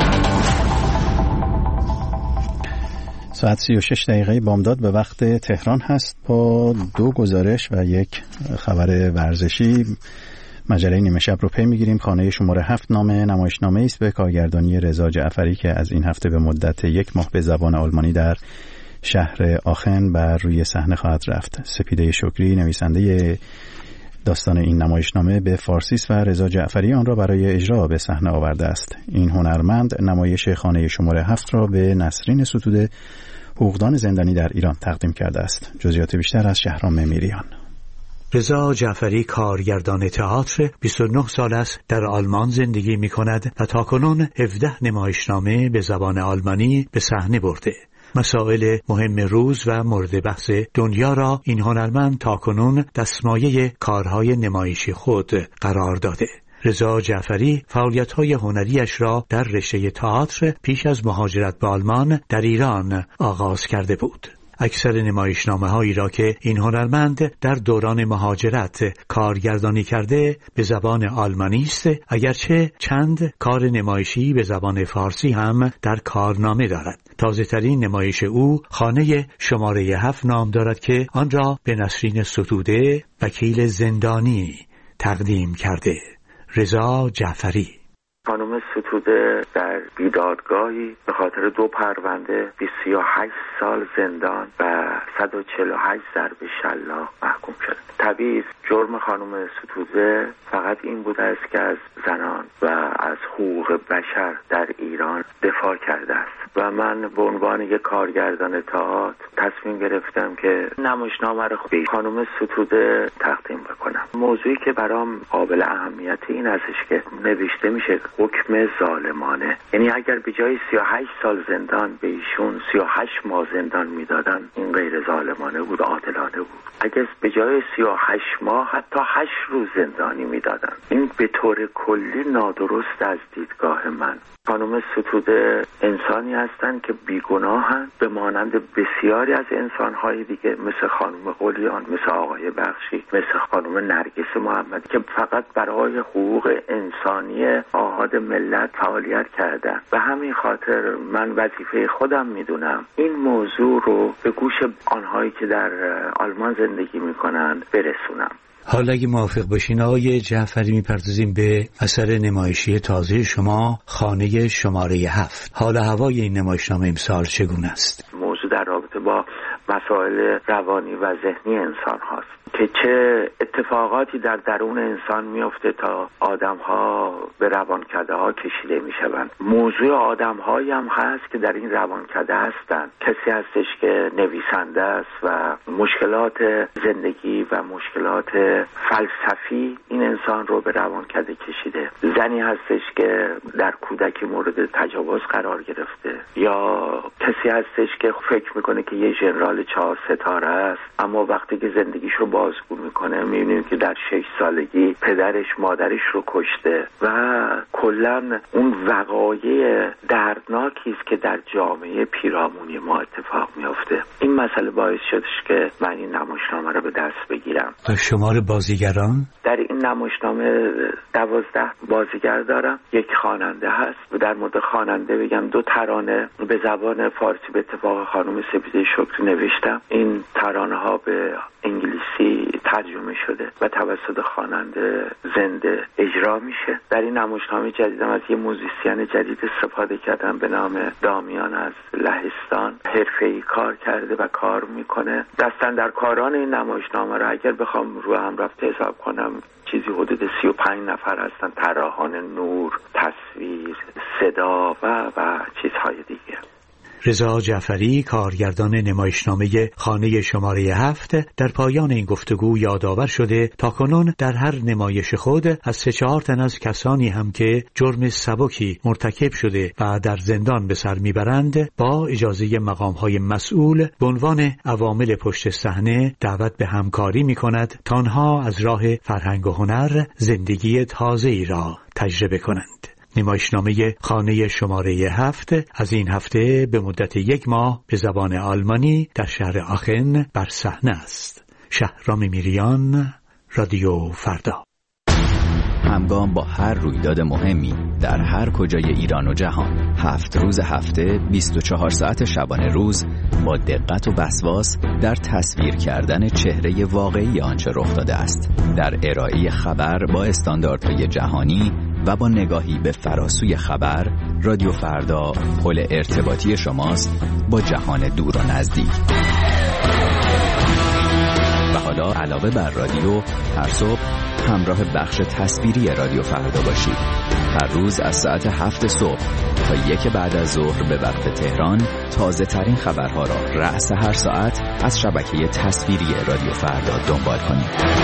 ساعت سی و شش دقیقه بامداد به وقت تهران هست با دو گزارش و یک خبر ورزشی. مجله نیمه شب رو پی میگیریم. خانه شماره هفت نامه نمایشنامه است به کارگردانی رضا جعفری که از این هفته به مدت یک ماه به زبان آلمانی در شهر آخن بر روی صحنه خواهد رفت. سپیده شکری نویسنده داستان این نمایشنامه به فارسی است و رضا جعفری آن را برای اجرا به صحنه آورده است. این هنرمند نمایش خانه شماره هفت را به نسرین ستوده حقوقدان زندانی در ایران تقدیم کرده است. جزئیات بیشتر از شهرام میریان. رضا جعفری کارگردان تئاتر بیست و نه سال است در آلمان زندگی می کند و تاکنون هفده نمایشنامه به زبان آلمانی به صحنه برده. مسائل مهم روز و مورد بحث دنیا را این هنرمند تاکنون دستمایه کارهای نمایشی خود قرار داده. رضا جعفری فعالیت‌های هنریش را در رشته تئاتر پیش از مهاجرت به آلمان در ایران آغاز کرده بود. اکثر نمایشنامه‌هایی را که این هنرمند در دوران مهاجرت کارگردانی کرده به زبان آلمانی است، اگرچه چند کار نمایشی به زبان فارسی هم در کارنامه دارد. تازه‌ترین نمایش او خانه شماره هفت نام دارد که آن را به نسرین ستوده وکیل زندانی تقدیم کرده. رضا جعفری. خانم ستوده در بیدادگاهی به خاطر دو پرونده سی و هشت سال زندان و صد و چهل و هشت ضرب شلاق محکوم شد. طبیعی جرم خانم ستوده فقط این بوده است که از زنان و از حقوق بشر در ایران دفاع کرده است و من به عنوان یک کارگردان تئاتر تصمیم گرفتم که نمایشنامه رو به خانم ستوده تقدیم بکنم. موضوعی که برام قابل اهمیت این استش که نوشته میشه حکم ظالمانه، یعنی اگر به جای سی و هشت سال زندان به ایشون سی و هشت ماه زندان میدادن این غیر ظالمانه بود، عادلانه بود. اگر به جای سی و هشت ماه حتی هشت روز زندانی میدادن این به طور کلی نادرست از دیدگاه من. خانم ستوده انسانی هستند که بیگناهند به مانند بسیاری از انسانهای دیگه، مثل خانم قلیان، مثل آقای بخشی، مثل خانم نرگس محمدی که فقط برای حقوق انسانی آحاد ملت فعالیت کردن. به همین خاطر من وظیفه خودم میدونم این موضوع رو به گوش آنهایی که در آلمان زندگی میکنند برسونم. حالا اگه موافق باشین آقای جعفری میپردازیم به اثر نمایشی تازه شما، خانه شماره هفت. حال هوای این نمایشنامه امسال چگونه است؟ موضوع در رابطه با مسائل روانی و ذهنی انسان هاست که چه اتفاقاتی در درون انسان میفته تا آدم ها به روانکده ها کشیده میشوند. موضوع آدم هایی هم هست که در این روانکده هستند. کسی هستش که نویسنده است و مشکلات زندگی و مشکلات فلسفی این انسان رو به روانکده کشیده. زنی هستش که در کودکی مورد تجاوز قرار گرفته، یا کسی هستش که فکر میکنه که یه ژنرال چهار ستاره است، اما وقتی که زندگیش رو بازگو میکنه میبینیم که در شش سالگی پدرش مادرش رو کشته و کلا اون وقایع دردناکی است که در جامعه پیرامونی ما اتفاق میفته. این مسئله باعث شدش که من این نمایشنامه رو به دست بگیرم. تا شمار بازیگران در این نمایشنامه دوازده بازیگر دارم، یک خواننده هست و در مورد خواننده بگم دو ترانه به زبان فارسی به اتفاق خانم سپیده شکری نوشتم. این ترانه ها به انگلیسی ترجمه شده و توسط خواننده زنده اجرا میشه. در این نمایشنامه جدیدم از یه موزیسین جدید استفاده کردم به نام دامیان از لهستان. حرفه‌ای کار کرده و کار میکنه. دستن در کاران این نمایشنامه رو اگر بخوام رو هم رفته حساب کنم چیزی حدود سی و پنج نفر هستن. طراحان نور، تصویر، صدا و و چیزهای دیگه. رضا جعفری، کارگردان نمایشنامه خانه شماره هفت، در پایان این گفتگو یادآور شده تاکنون در هر نمایش خود از سه چهار تن از کسانی هم که جرم سبکی مرتکب شده و در زندان به سر میبرند با اجازه مقامهای مسئول به عنوان عوامل پشت صحنه دعوت به همکاری میکند تا آنها از راه فرهنگ و هنر زندگی تازه‌ای را تجربه کنند. نمایشنامه خانه شماره هفت از این هفته به مدت یک ماه به زبان آلمانی در شهر آخن بر صحنه است. شهرام میریان، رادیو فردا. همگام با هر رویداد مهمی در هر کجای ایران و جهان، هفت روز هفته، بیست و چهار ساعت شبانه روز، با دقت و وسواس در تصویر کردن چهره واقعی آنچه رخ داده است، در ارائه خبر با استانداردهای جهانی و با نگاهی به فراسوی خبر، رادیو فردا پل ارتباطی شماست با جهان دور و نزدیک. و حالا علاوه بر رادیو، هر صبح همراه بخش تصویری رادیو فردا باشید. هر روز از ساعت هفت صبح تا یک بعد از ظهر به وقت تهران تازه ترین خبرها را رأس هر ساعت از شبکه تصویری رادیو فردا دنبال کنید.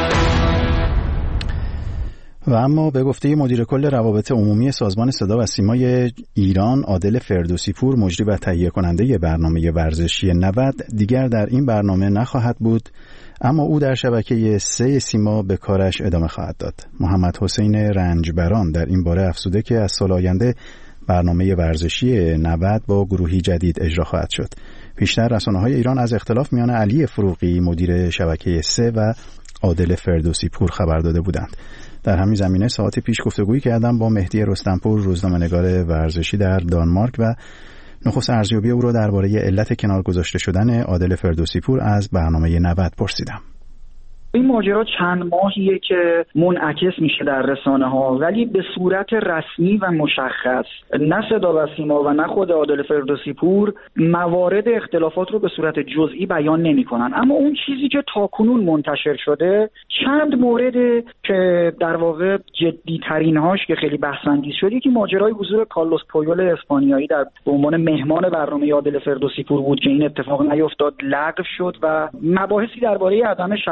و اما به گفته مدیر کل روابط عمومی سازمان صدا و سیمای ایران عادل فردوسی پور، مجری و تهیه کننده برنامه ورزشی نود، دیگر در این برنامه نخواهد بود، اما او در شبکه سه سیما به کارش ادامه خواهد داد. محمد حسین رنجبران در این باره افزوده که از سال آینده برنامه ورزشی نود با گروهی جدید اجرا خواهد شد. پیشتر رسانه‌های ایران از اختلاف میان علی فروغی مدیر شبکه سه و عادل فردوسی پور خبر داده بودند. در همین زمینه ساعتی پیش گفتگویی کردم با مهدی رستمپور، روزنامه‌نگار ورزشی در دانمارک، و نخست ارزیابی او را درباره علت کنار گذاشته شدن عادل فردوسی پور از برنامه نود پرسیدم. این ماجرا چند ماهیه که منعکس میشه در رسانه ها، ولی به صورت رسمی و مشخص نه صدا و سیما و نه خود عادل فردوسی پور موارد اختلافات رو به صورت جزئی بیان نمیکنن. اما اون چیزی که تاکنون منتشر شده چند مورد که در واقع جدی ترین هاش که خیلی بحث انگیز شد، که ماجرای حضور کارلوس پویول اسپانیایی در به عنوان مهمان برنامه عادل فردوسی پور بود که این اتفاق نیفتاد، لغو شد، و مباحثی درباره عدم شفافیت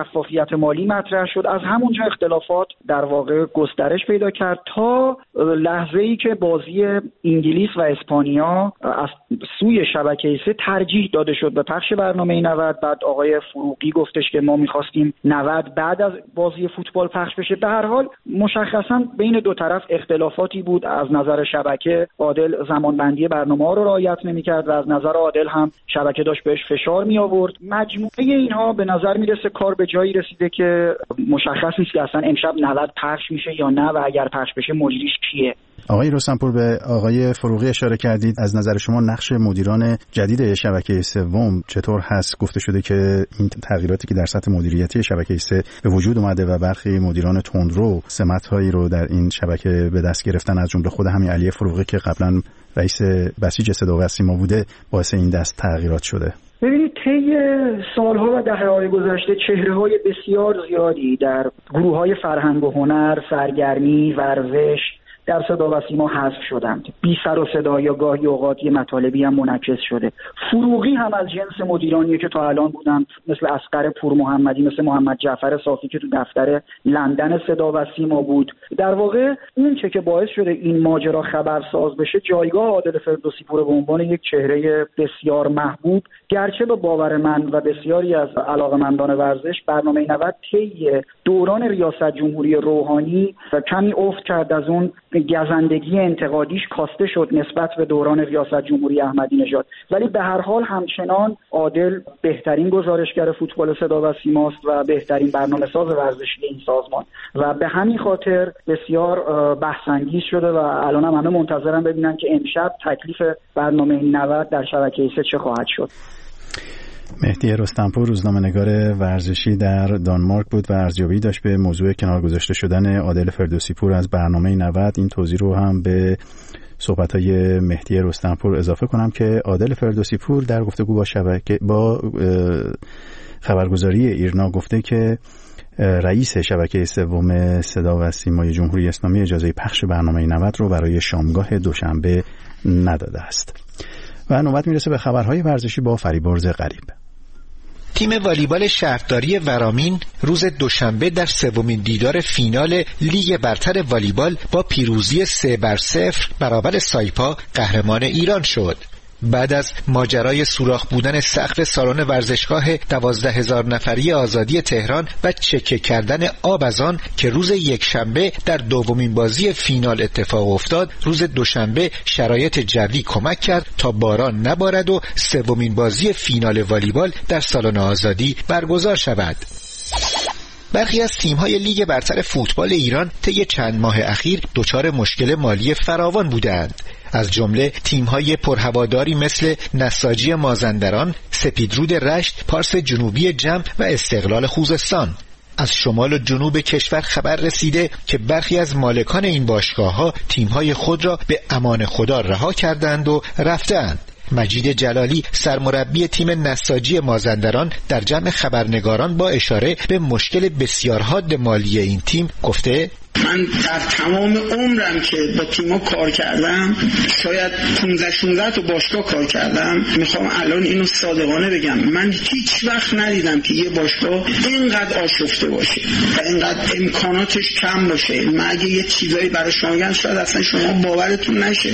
مسئولیت مالی مطرح شد. از همونجا اختلافات در واقع گسترش پیدا کرد تا لحظه‌ای که بازی انگلیس و اسپانیا از سوی شبکه سه ترجیح داده شد به پخش برنامه نود. بعد آقای فروغی گفتش که ما می‌خواستیم نود بعد از بازی فوتبال پخش بشه. به هر حال مشخصاً بین دو طرف اختلافاتی بود. از نظر شبکه عادل زمانبندی برنامه‌ها رو رعایت نمی‌کرد و از نظر عادل هم شبکه داشت بهش فشار می آورد. مجموعه اینها به نظر میرسه کار به جایی رسیده که مشخص نیست که اصلا امشب نود پخش میشه یا نه و اگر پخش بشه مجریش کیه. آقای رستمپور، به آقای فروغی اشاره کردید. از نظر شما نقش مدیران جدید شبکه سوم چطور هست؟ گفته شده که این تغییراتی که در سطح مدیریتی شبکه سه به وجود اومده و برخی مدیران تندرو سمت‌هایی رو در این شبکه به دست گرفتن، از جمله خود همین علی فروغی که قبلا رئیس بسیج صدا و سیما بوده، باعث این دست تغییرات شده. ببینید طی سالها و دهه‌های گذشته چهره‌های بسیار زیادی در گروه‌های فرهنگ و هنر، سرگرمی، ورزش در صدا و سیما حذف شدند. بی سر و صدا یا گاهی اوقات یه مطالبی هم منعکس شده. فروغی هم از جنس مدیرانی که تا الان بودن، مثل اصغر پور محمدی، مثل محمد جعفر صافی که تو دفتر لندن صدا و سیما بود. در واقع اون چه که باعث شده این ماجرا خبرساز بشه، جایگاه عادل فردوسی پور به عنوان یک چهره بسیار محبوب، گرچه به باور من و بسیاری از علاقه‌مندان ورزش برنامه نود طی دوران ریاست جمهوری روحانی کمی افت کرد، از اون گزندگی انتقادیش کاسته شد نسبت به دوران ریاست جمهوری احمدی نژاد. ولی به هر حال همچنان عادل بهترین گزارشگر فوتبال صدا و سیماست و بهترین برنامه‌ساز ورزشی این سازمان و به همین خاطر بسیار بحث انگیز شده و الان هم همه منتظرن ببینن که امشب تکلیف برنامه نود در شبکه سه چه خواهد شد. مهدی رستمپور، روزنامه‌نگار ورزشی در دانمارک بود و ارزیابی داشت به موضوع کنار گذاشته شدن عادل فردوسی پور از برنامه نود. این توضیح رو هم به صحبت‌های مهدی رستمپور اضافه کنم که عادل فردوسی پور در گفتگو با شبکه با خبرگزاری ایرنا گفته که رئیس شبکه سوم صدا و سیمای جمهوری اسلامی اجازه پخش برنامه نود رو برای شامگاه دوشنبه نداده است. و نوبت میرسه به خبرهای ورزشی با فریبرز غریب. تیم والیبال شهرداری ورامین روز دوشنبه در سومین دیدار فینال لیگ برتر والیبال با پیروزی سه بر صفر برابر سایپا قهرمان ایران شد. بعد از ماجرای سوراخ بودن سقف سالن ورزشگاه دوازده هزار نفری آزادی تهران و چکه کردن آب از آن که روز یکشنبه در دومین بازی فینال اتفاق افتاد، روز دوشنبه شرایط جوی کمک کرد تا باران نبارد و سومین بازی فینال والیبال در سالن آزادی برگزار شود. برخی از تیم‌های لیگ برتر فوتبال ایران طی چند ماه اخیر دچار مشکل مالی فراوان بودند. از جمله تیم‌های پرهواداری مثل نساجی مازندران، سپیدرود رشت، پارس جنوبی جم و استقلال خوزستان. از شمال و جنوب کشور خبر رسیده که برخی از مالکان این باشگاه‌ها تیم‌های خود را به امان خدا رها کردند و رفتند. مجید جلالی سرمربی تیم نساجی مازندران در جمع خبرنگاران با اشاره به مشکل بسیار حاد مالی این تیم گفته: من در تمام عمرم که با تیما کار کردم، شاید پانزده شانزده تا باشگاه کار کردم، میخوام الان اینو صادقانه بگم، من هیچ وقت ندیدم که یه باشگاه اینقدر آشفته باشه و اینقدر امکاناتش کم باشه. من اگه یه چیزایی برای شما بگم شاید اصلا شما باورتون نشه.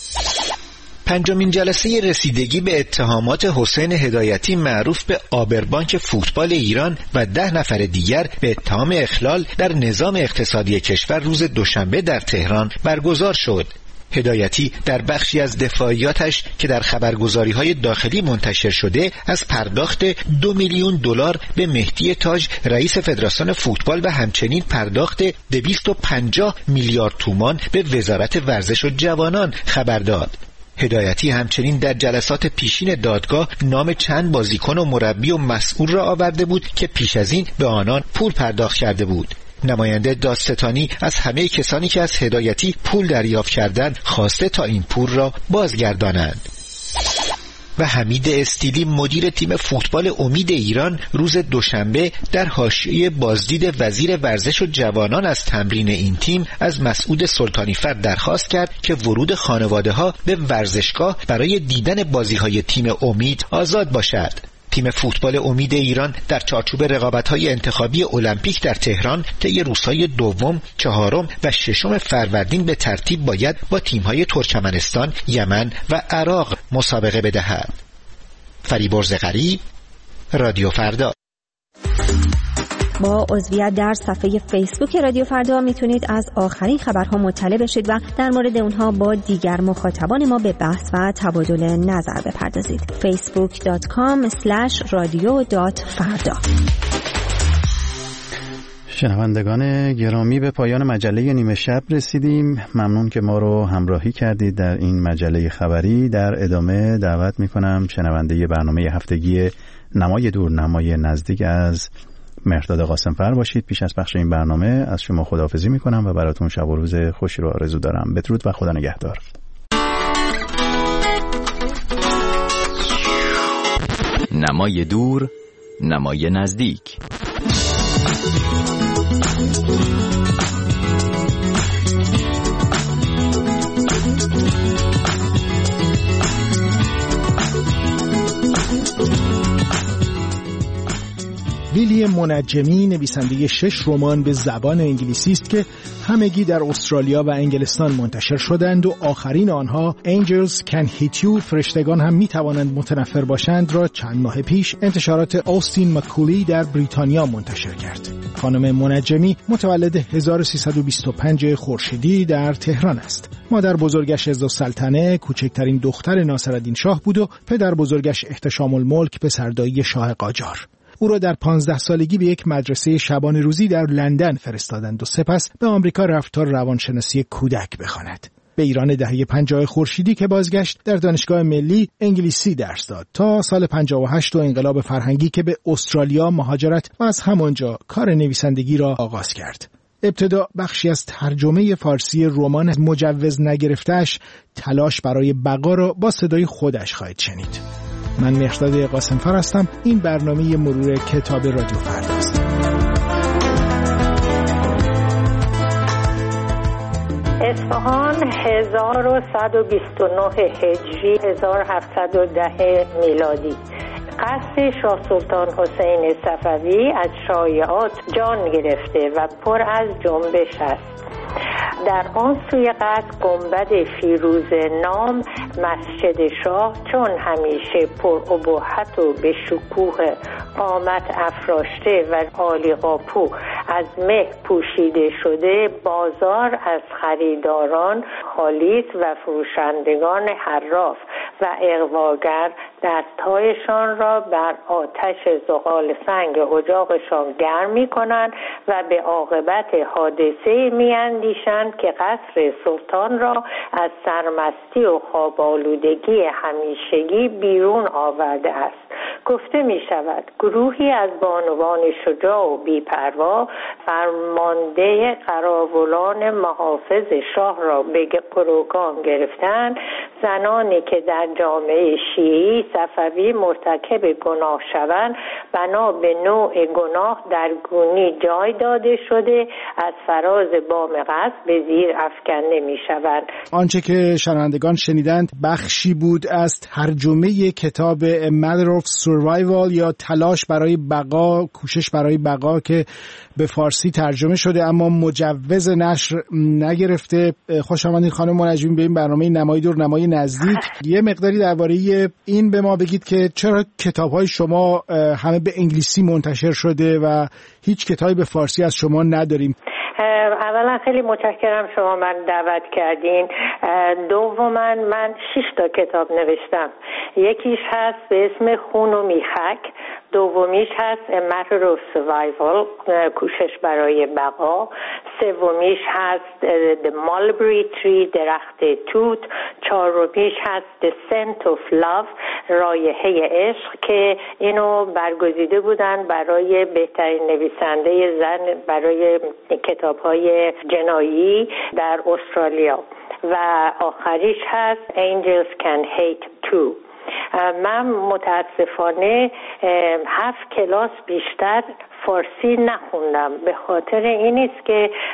پنجمین جلسه رسیدگی به اتهامات حسین هدایتی معروف به آبربانک فوتبال ایران و ده نفر دیگر به اتهام اخلال در نظام اقتصادی کشور روز دوشنبه در تهران برگزار شد. هدایتی در بخشی از دفاعیاتش که در خبرگزاری‌های داخلی منتشر شده از پرداخت دو میلیون دلار به مهدی تاج رئیس فدراسیون فوتبال و همچنین پرداخت دویست و پنجاه میلیارد تومان به وزارت ورزش و جوانان خبر داد. هدایتی همچنین در جلسات پیشین دادگاه نام چند بازیکن و مربی و مسئول را آورده بود که پیش از این به آنان پول پرداخت کرده بود. نماینده دادستانی از همه کسانی که از هدایتی پول دریافت کردند خواسته تا این پول را بازگردانند. و حمید استیلی مدیر تیم فوتبال امید ایران روز دوشنبه در حاشیه بازدید وزیر ورزش و جوانان از تمرین این تیم از مسعود سلطانی فر درخواست کرد که ورود خانواده ها به ورزشگاه برای دیدن بازی های تیم امید آزاد باشد. تیم فوتبال امید ایران در چارچوب رقابت‌های انتخابی المپیک در تهران طی روزهای دوم، چهارم و ششم فروردین به ترتیب باید با تیم‌های ترکمنستان، یمن و عراق مسابقه بدهد. فریبرز غریب، رادیو فردا. با عضویت در صفحه فیسبوک رادیو فردا میتونید از آخرین خبرها مطلع بشید و در مورد اونها با دیگر مخاطبان ما به بحث و تبادل نظر بپردازید. فیسبوک دات کام اسلش رادیو دات فردا. شنوندگان گرامی، به پایان مجله نیمه شب رسیدیم. ممنون که ما رو همراهی کردید در این مجله خبری. در ادامه دعوت میکنم شنونده برنامه هفتگی نمای دور نمای نزدیک از مهرداد قاسمفر باشید. پیش از پخش این برنامه از شما خداحافظی میکنم و براتون شب و روز خوشی رو آرزو دارم. بدرود و خدا نگهدار. نمای دور نمای نزدیک. ویلیام منجمی نویسنده شش رمان به زبان انگلیسی است که همگی در استرالیا و انگلستان منتشر شدند و آخرین آنها Angels Can Hit You، فرشتگان هم می توانند متنفر باشند، را چند ماه پیش انتشارات آستین مکولی در بریتانیا منتشر کرد. خانم منجمی متولد هزار و سیصد و بیست و پنج خورشیدی در تهران است. مادر بزرگش عزالسلطنه کوچکترین دختر ناصرالدین شاه بود و پدر بزرگش احتشام الملک پسردایی شاه قاجار. او را در پانزده سالگی به یک مدرسه شبانه روزی در لندن فرستادند و سپس به آمریکا رفت تا روانشناسی کودک بخواند. به ایران دهه پنجاه خورشیدی که بازگشت، در دانشگاه ملی انگلیسی درس داد تا سال پنجاه و هشت و انقلاب فرهنگی که به استرالیا مهاجرت و از همانجا کار نویسندگی را آغاز کرد. ابتدا بخشی از ترجمه فارسی رمان مجوز نگرفته‌اش تلاش برای بقا را با صدای خودش خواهید شنید. من مهرداد قاسمفر هستم. این برنامه مرور کتاب رادیو فرداست. اصفهان هزار و صد و بیست و نه هجری هزار و هفتصد و ده میلادی. قصر شاه سلطان حسین صفوی از شایعات جان گرفته و پر از جنبش است. در آن سوی قصر گنبد فیروز نام مسجد شاه چون همیشه پر ابهت و به شکوه قامت افراشته و عالی قاپو از مه پوشیده شده، بازار از خریداران خالیس و فروشندگان حراف و اغواگر دستهایشان را بر آتش زغال سنگ اجاقشان گرم می کنند و به عاقبت حادثه می اندیشند که قصر سلطان را از سرمستی و خواب آلودگی همیشگی بیرون آورده است. گفته می شود گروهی از بانوان شجاع و بی‌پروا فرمانده قراولان محافظ شاه را به گروگان گرفتند. زنانی که در جامعه شیعی صفوی مرتکب گناه شوند بنا به نوع گناه در گونی جای داده شده از فراز بام قصر به زیر افکنده می شوند. آنچه که شنوندگان شنیدند بخشی بود از ترجمه کتاب A Matter of Survival یا تلاش برای بقا، کوشش برای بقا که به فارسی ترجمه شده اما مجوز نشر نگرفته. خوش آمدید خانم منجمی به این برنامه نمای دور نمای نزدیک. یه مقداری درباره این به ما بگید که چرا کتاب‌های شما همه به انگلیسی منتشر شده و هیچ کتابی به فارسی از شما نداریم. اولا خیلی متشکرم شما من دعوت کردین. دوما من شش تا کتاب نوشتم. یکیش هست به اسم خون و میخک، دومیش هست A Matter of Survival، کوشش برای بقا، سومیش هست The Mulberry Tree، درخت توت، چهارمیش هست The Scent of Love، رایحه عشق، که اینو برگزیده بودن برای بهترین نویسنده زن برای کتاب‌های جنایی در استرالیا، و آخریش هست Angels Can Hate Too. من متاسفانه هفت کلاس بیشتر فارسی نخوندم، به خاطر این است که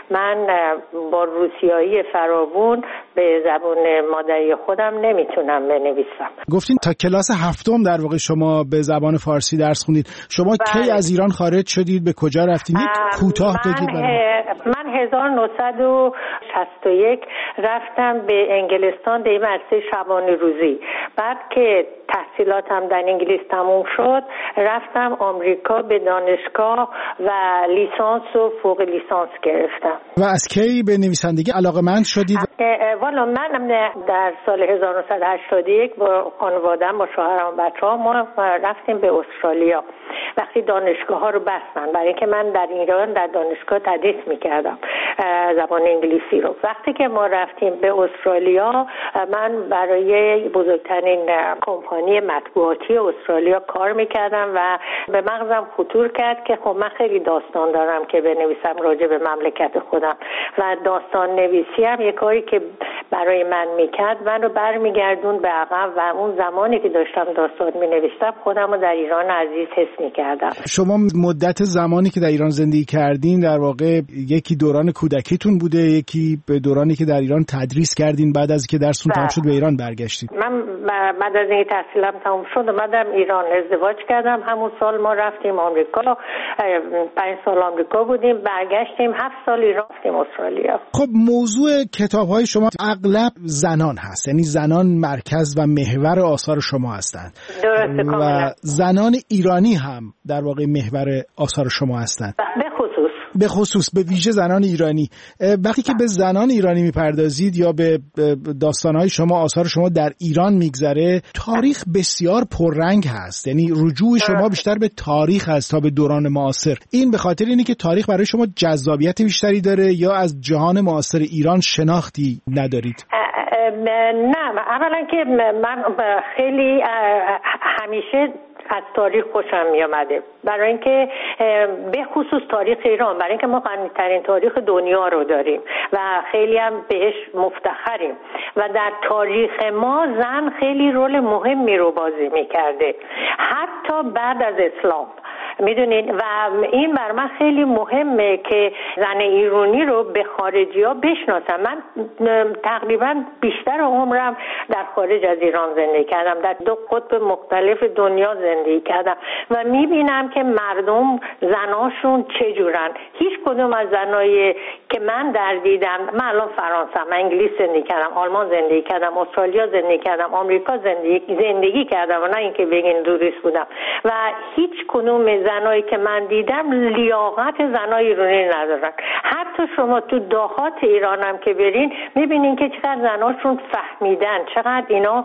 من با روسیایی فراوون به زبان مادری خودم نمیتونم بنویسم. گفتین تا کلاس هفتم در واقع شما به زبان فارسی درس خوندید. شما بله. کی از ایران خارج شدید؟ به کجا رفتید؟ کوتاه بگید. من هزار و نهصد و شصت و یک رفتم به انگلستان به مدرسه شبانه روزی. بعد که تحصیلاتم در انگلیس تموم شد رفتم آمریکا به دانشگاه و لیسانس و فوق لیسانس گرفتم. و از کی به نویسندگی علاقه‌مند شدید؟ والا من در سال هزار و نهصد و هشتاد و یک با خانواده‌ام با شوهرم و بچه‌ها ما رفتیم به استرالیا. وقتی دانشگاه ها رو بستن برای اینکه من در ایران در دانشگاه تدریس میکردم زبان انگلیسی رو. وقتی که ما رفتیم به استرالیا من برای بزرگترین کمپانی مطبوعاتی استرالیا کار میکردم و به مغزم خطور کرد که خب من خیلی داستان دارم که بنویسم راجع به مملکت خودم و داستان نویسی هم یک کاری که برای من میکرد من رو برمیگردون به عقب و اون زمانی که داشتم داستان مینوشتم خودم رو در ایران عزیز حس میکردم. شما مدت زمانی که در ایران زندگی کردین در واقع یکی دوران کودکیتون بوده، یکی به دورانی که در ایران تدریس کردین بعد از که درستون تمام شد به ایران برگشتید؟ من بعد از اینکه تحصیلم تمام شد اومدم ایران، ازدواج کردم، همون سال ما رفتیم آمریکا، پنج سال آمریکا بودیم، برگشتیم هفت سال ایران، رفتیم استرالیا. خب موضوع کتاب‌های شما اغلب زنان هست، یعنی زنان مرکز و محور آثار شما هستند. درسته کاملا. و زنان ایرانی هم در واقع محور آثار شما هستند. به خصوص به خصوص به ویژه زنان ایرانی. وقتی که به زنان ایرانی میپردازید یا به داستانهای شما، آثار شما در ایران میگذره، تاریخ بسیار پررنگ هست، یعنی رجوع شما بیشتر به تاریخ هست تا به دوران معاصر. این به خاطر اینه که تاریخ برای شما جذابیت بیشتری داره یا از جهان معاصر ایران شناختی ندارید؟ نه، اولا که من خیلی همیشه از تاریخ خوشم می آمده، برای اینکه به خصوص تاریخ ایران، برای اینکه ما غنی‌ترین تاریخ دنیا رو داریم و خیلی هم بهش مفتخریم و در تاریخ ما زن خیلی رول مهمی رو بازی می کرده حتی بعد از اسلام، میدونین، و این بر من خیلی مهمه که زن ایرانی رو به خارجی ها بشناسم. من تقریبا بیشتر عمرم در خارج از ایران زندگی کردم، در دو قطب مختلف دنیا زندگی کردم و میبینم که مردم زناشون چجورن. هیچ کدوم از زنایی که من در دیدم، من الان فرانسه، من انگلیس زندگی کردم، آلمان زندگی کردم، استرالیا زندگی کردم، آمریکا زندگی زندگی کردم و نه اینکه بگین توریست بودم و هیچ کدوم زنایی که من دیدم لیاقت زنای ایرانی ندارن. حتی شما تو دهات ایران هم که برین میبینین که چقدر زناشون فهمیدن، چقدر اینا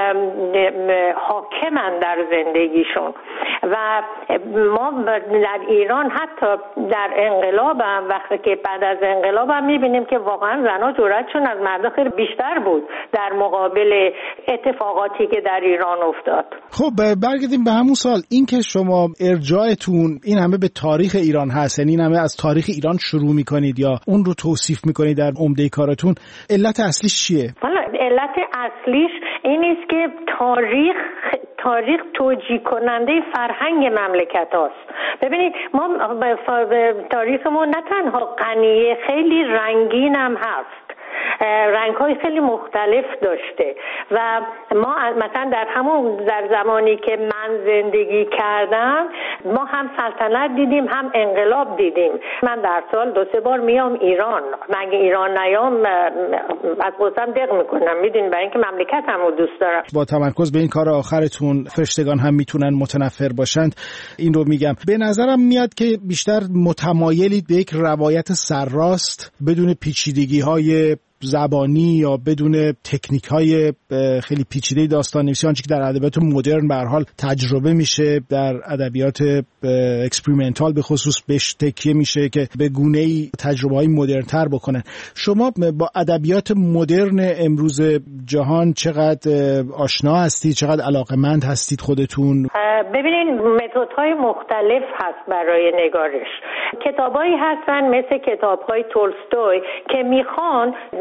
حاکمن در زندگیشون و ما در ایران حتی در انقلاب هم وقتی که بعد از انقلاب هم میبینیم که واقعا زنها جرأتشون از مردا خیلی بیشتر بود در مقابل اتفاقاتی که در ایران افتاد. خب برگردیم به همون سال، این که شما ارجاعتون این همه به تاریخ ایران هست، یعنی این همه از تاریخ ایران شروع میکنید یا اون رو توصیف میکنید در عمده کارتون، علت اصلیش چیه؟ والا علت اصلیش این است که تاریخ تاریخ توجیه کننده فرهنگ مملکت هاست. ببینید ما تاریخمون نه تنها غنیه، خیلی رنگین هم هست، رنگ‌های خیلی مختلف داشته و ما مثلا در همون در زمانی که من زندگی کردم ما هم سلطنت دیدیم هم انقلاب دیدیم. من در سال دو سه بار میام ایران، مگه ایران نیام از خودم دق میکنم، میدونی، برای اینکه مملکتم رو دوست دارم. با تمرکز به این کار آخرتون، فرشتگان هم میتونن متنفر باشند، این رو میگم. به نظرم میاد که بیشتر متمایلید به یک روایت سرراست بدون پیچیدگی‌های زبانی یا بدون تکنیک‌های خیلی پیچیده داستان نویسی، آنچه که در ادبیات مدرن به هر حال تجربه میشه، در ادبیات اکسپریمنتال به خصوص بهش تکیه میشه که به گونه‌ای تجربه‌های مدرن‌تر بکنن. شما با ادبیات مدرن امروز جهان چقدر آشنا هستید، چقدر علاقه‌مند هستید خودتون؟ ببینید متدهای مختلف هست برای نگارش. کتابایی هستن مثل کتاب‌های تولستوی که میخوان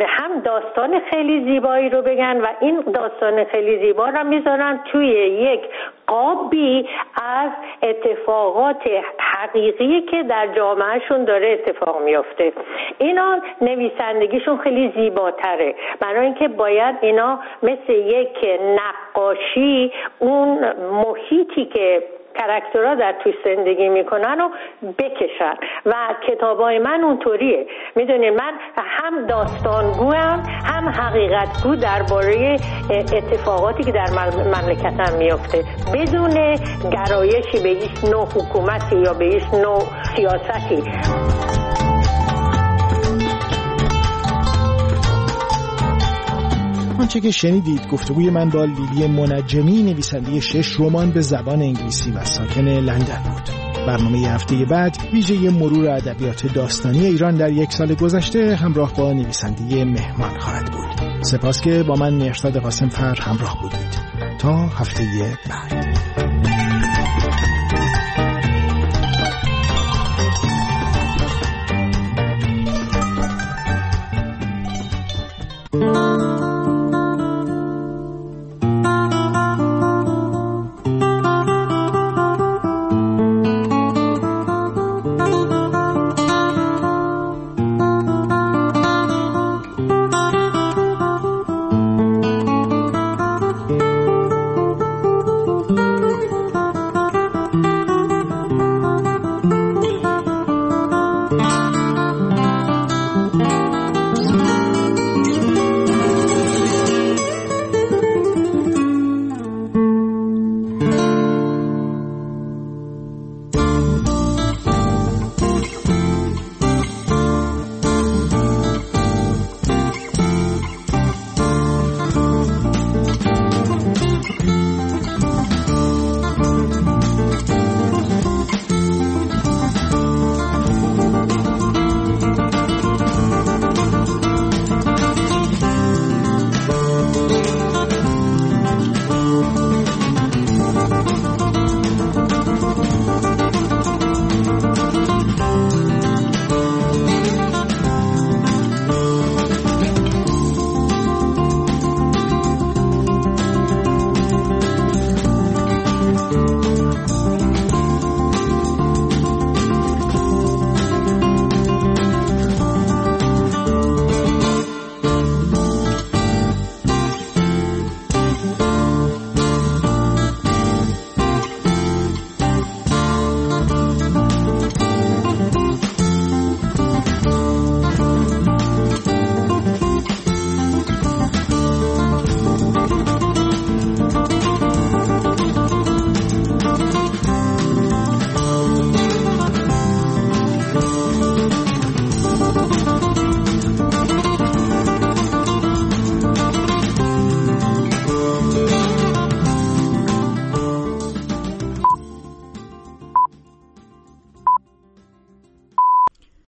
هم داستان خیلی زیبایی رو بگن و این داستان خیلی زیبا رو میذارن توی یک قابی از اتفاقات حقیقی که در جامعهشون داره اتفاق میفته. اینا نویسندگیشون خیلی زیباتره، برای اینکه باید اینا مثل یک نقاشی اون محیطی که کاراکترها در توی زندگی میکنن و بکشن و کتابای من اونطوریه. میدونید من هم داستانگوام هم حقیقتگو درباره اتفاقاتی که در مملکتم میفته، بدون گرایشی به هیچ نوع حکومتی یا به هیچ نوع سیاستی. آنچه که شنیدید گفتگوی من با لیلی منجمی، نویسنده شش رمان به زبان انگلیسی و ساکن لندن بود. برنامه هفته بعد ویژه مرور ادبیات داستانی ایران در یک سال گذشته همراه با نویسنده مهمان خواهد بود. سپاس که با من مهرزاد قاسم فر همراه بودید. تا هفته بعد.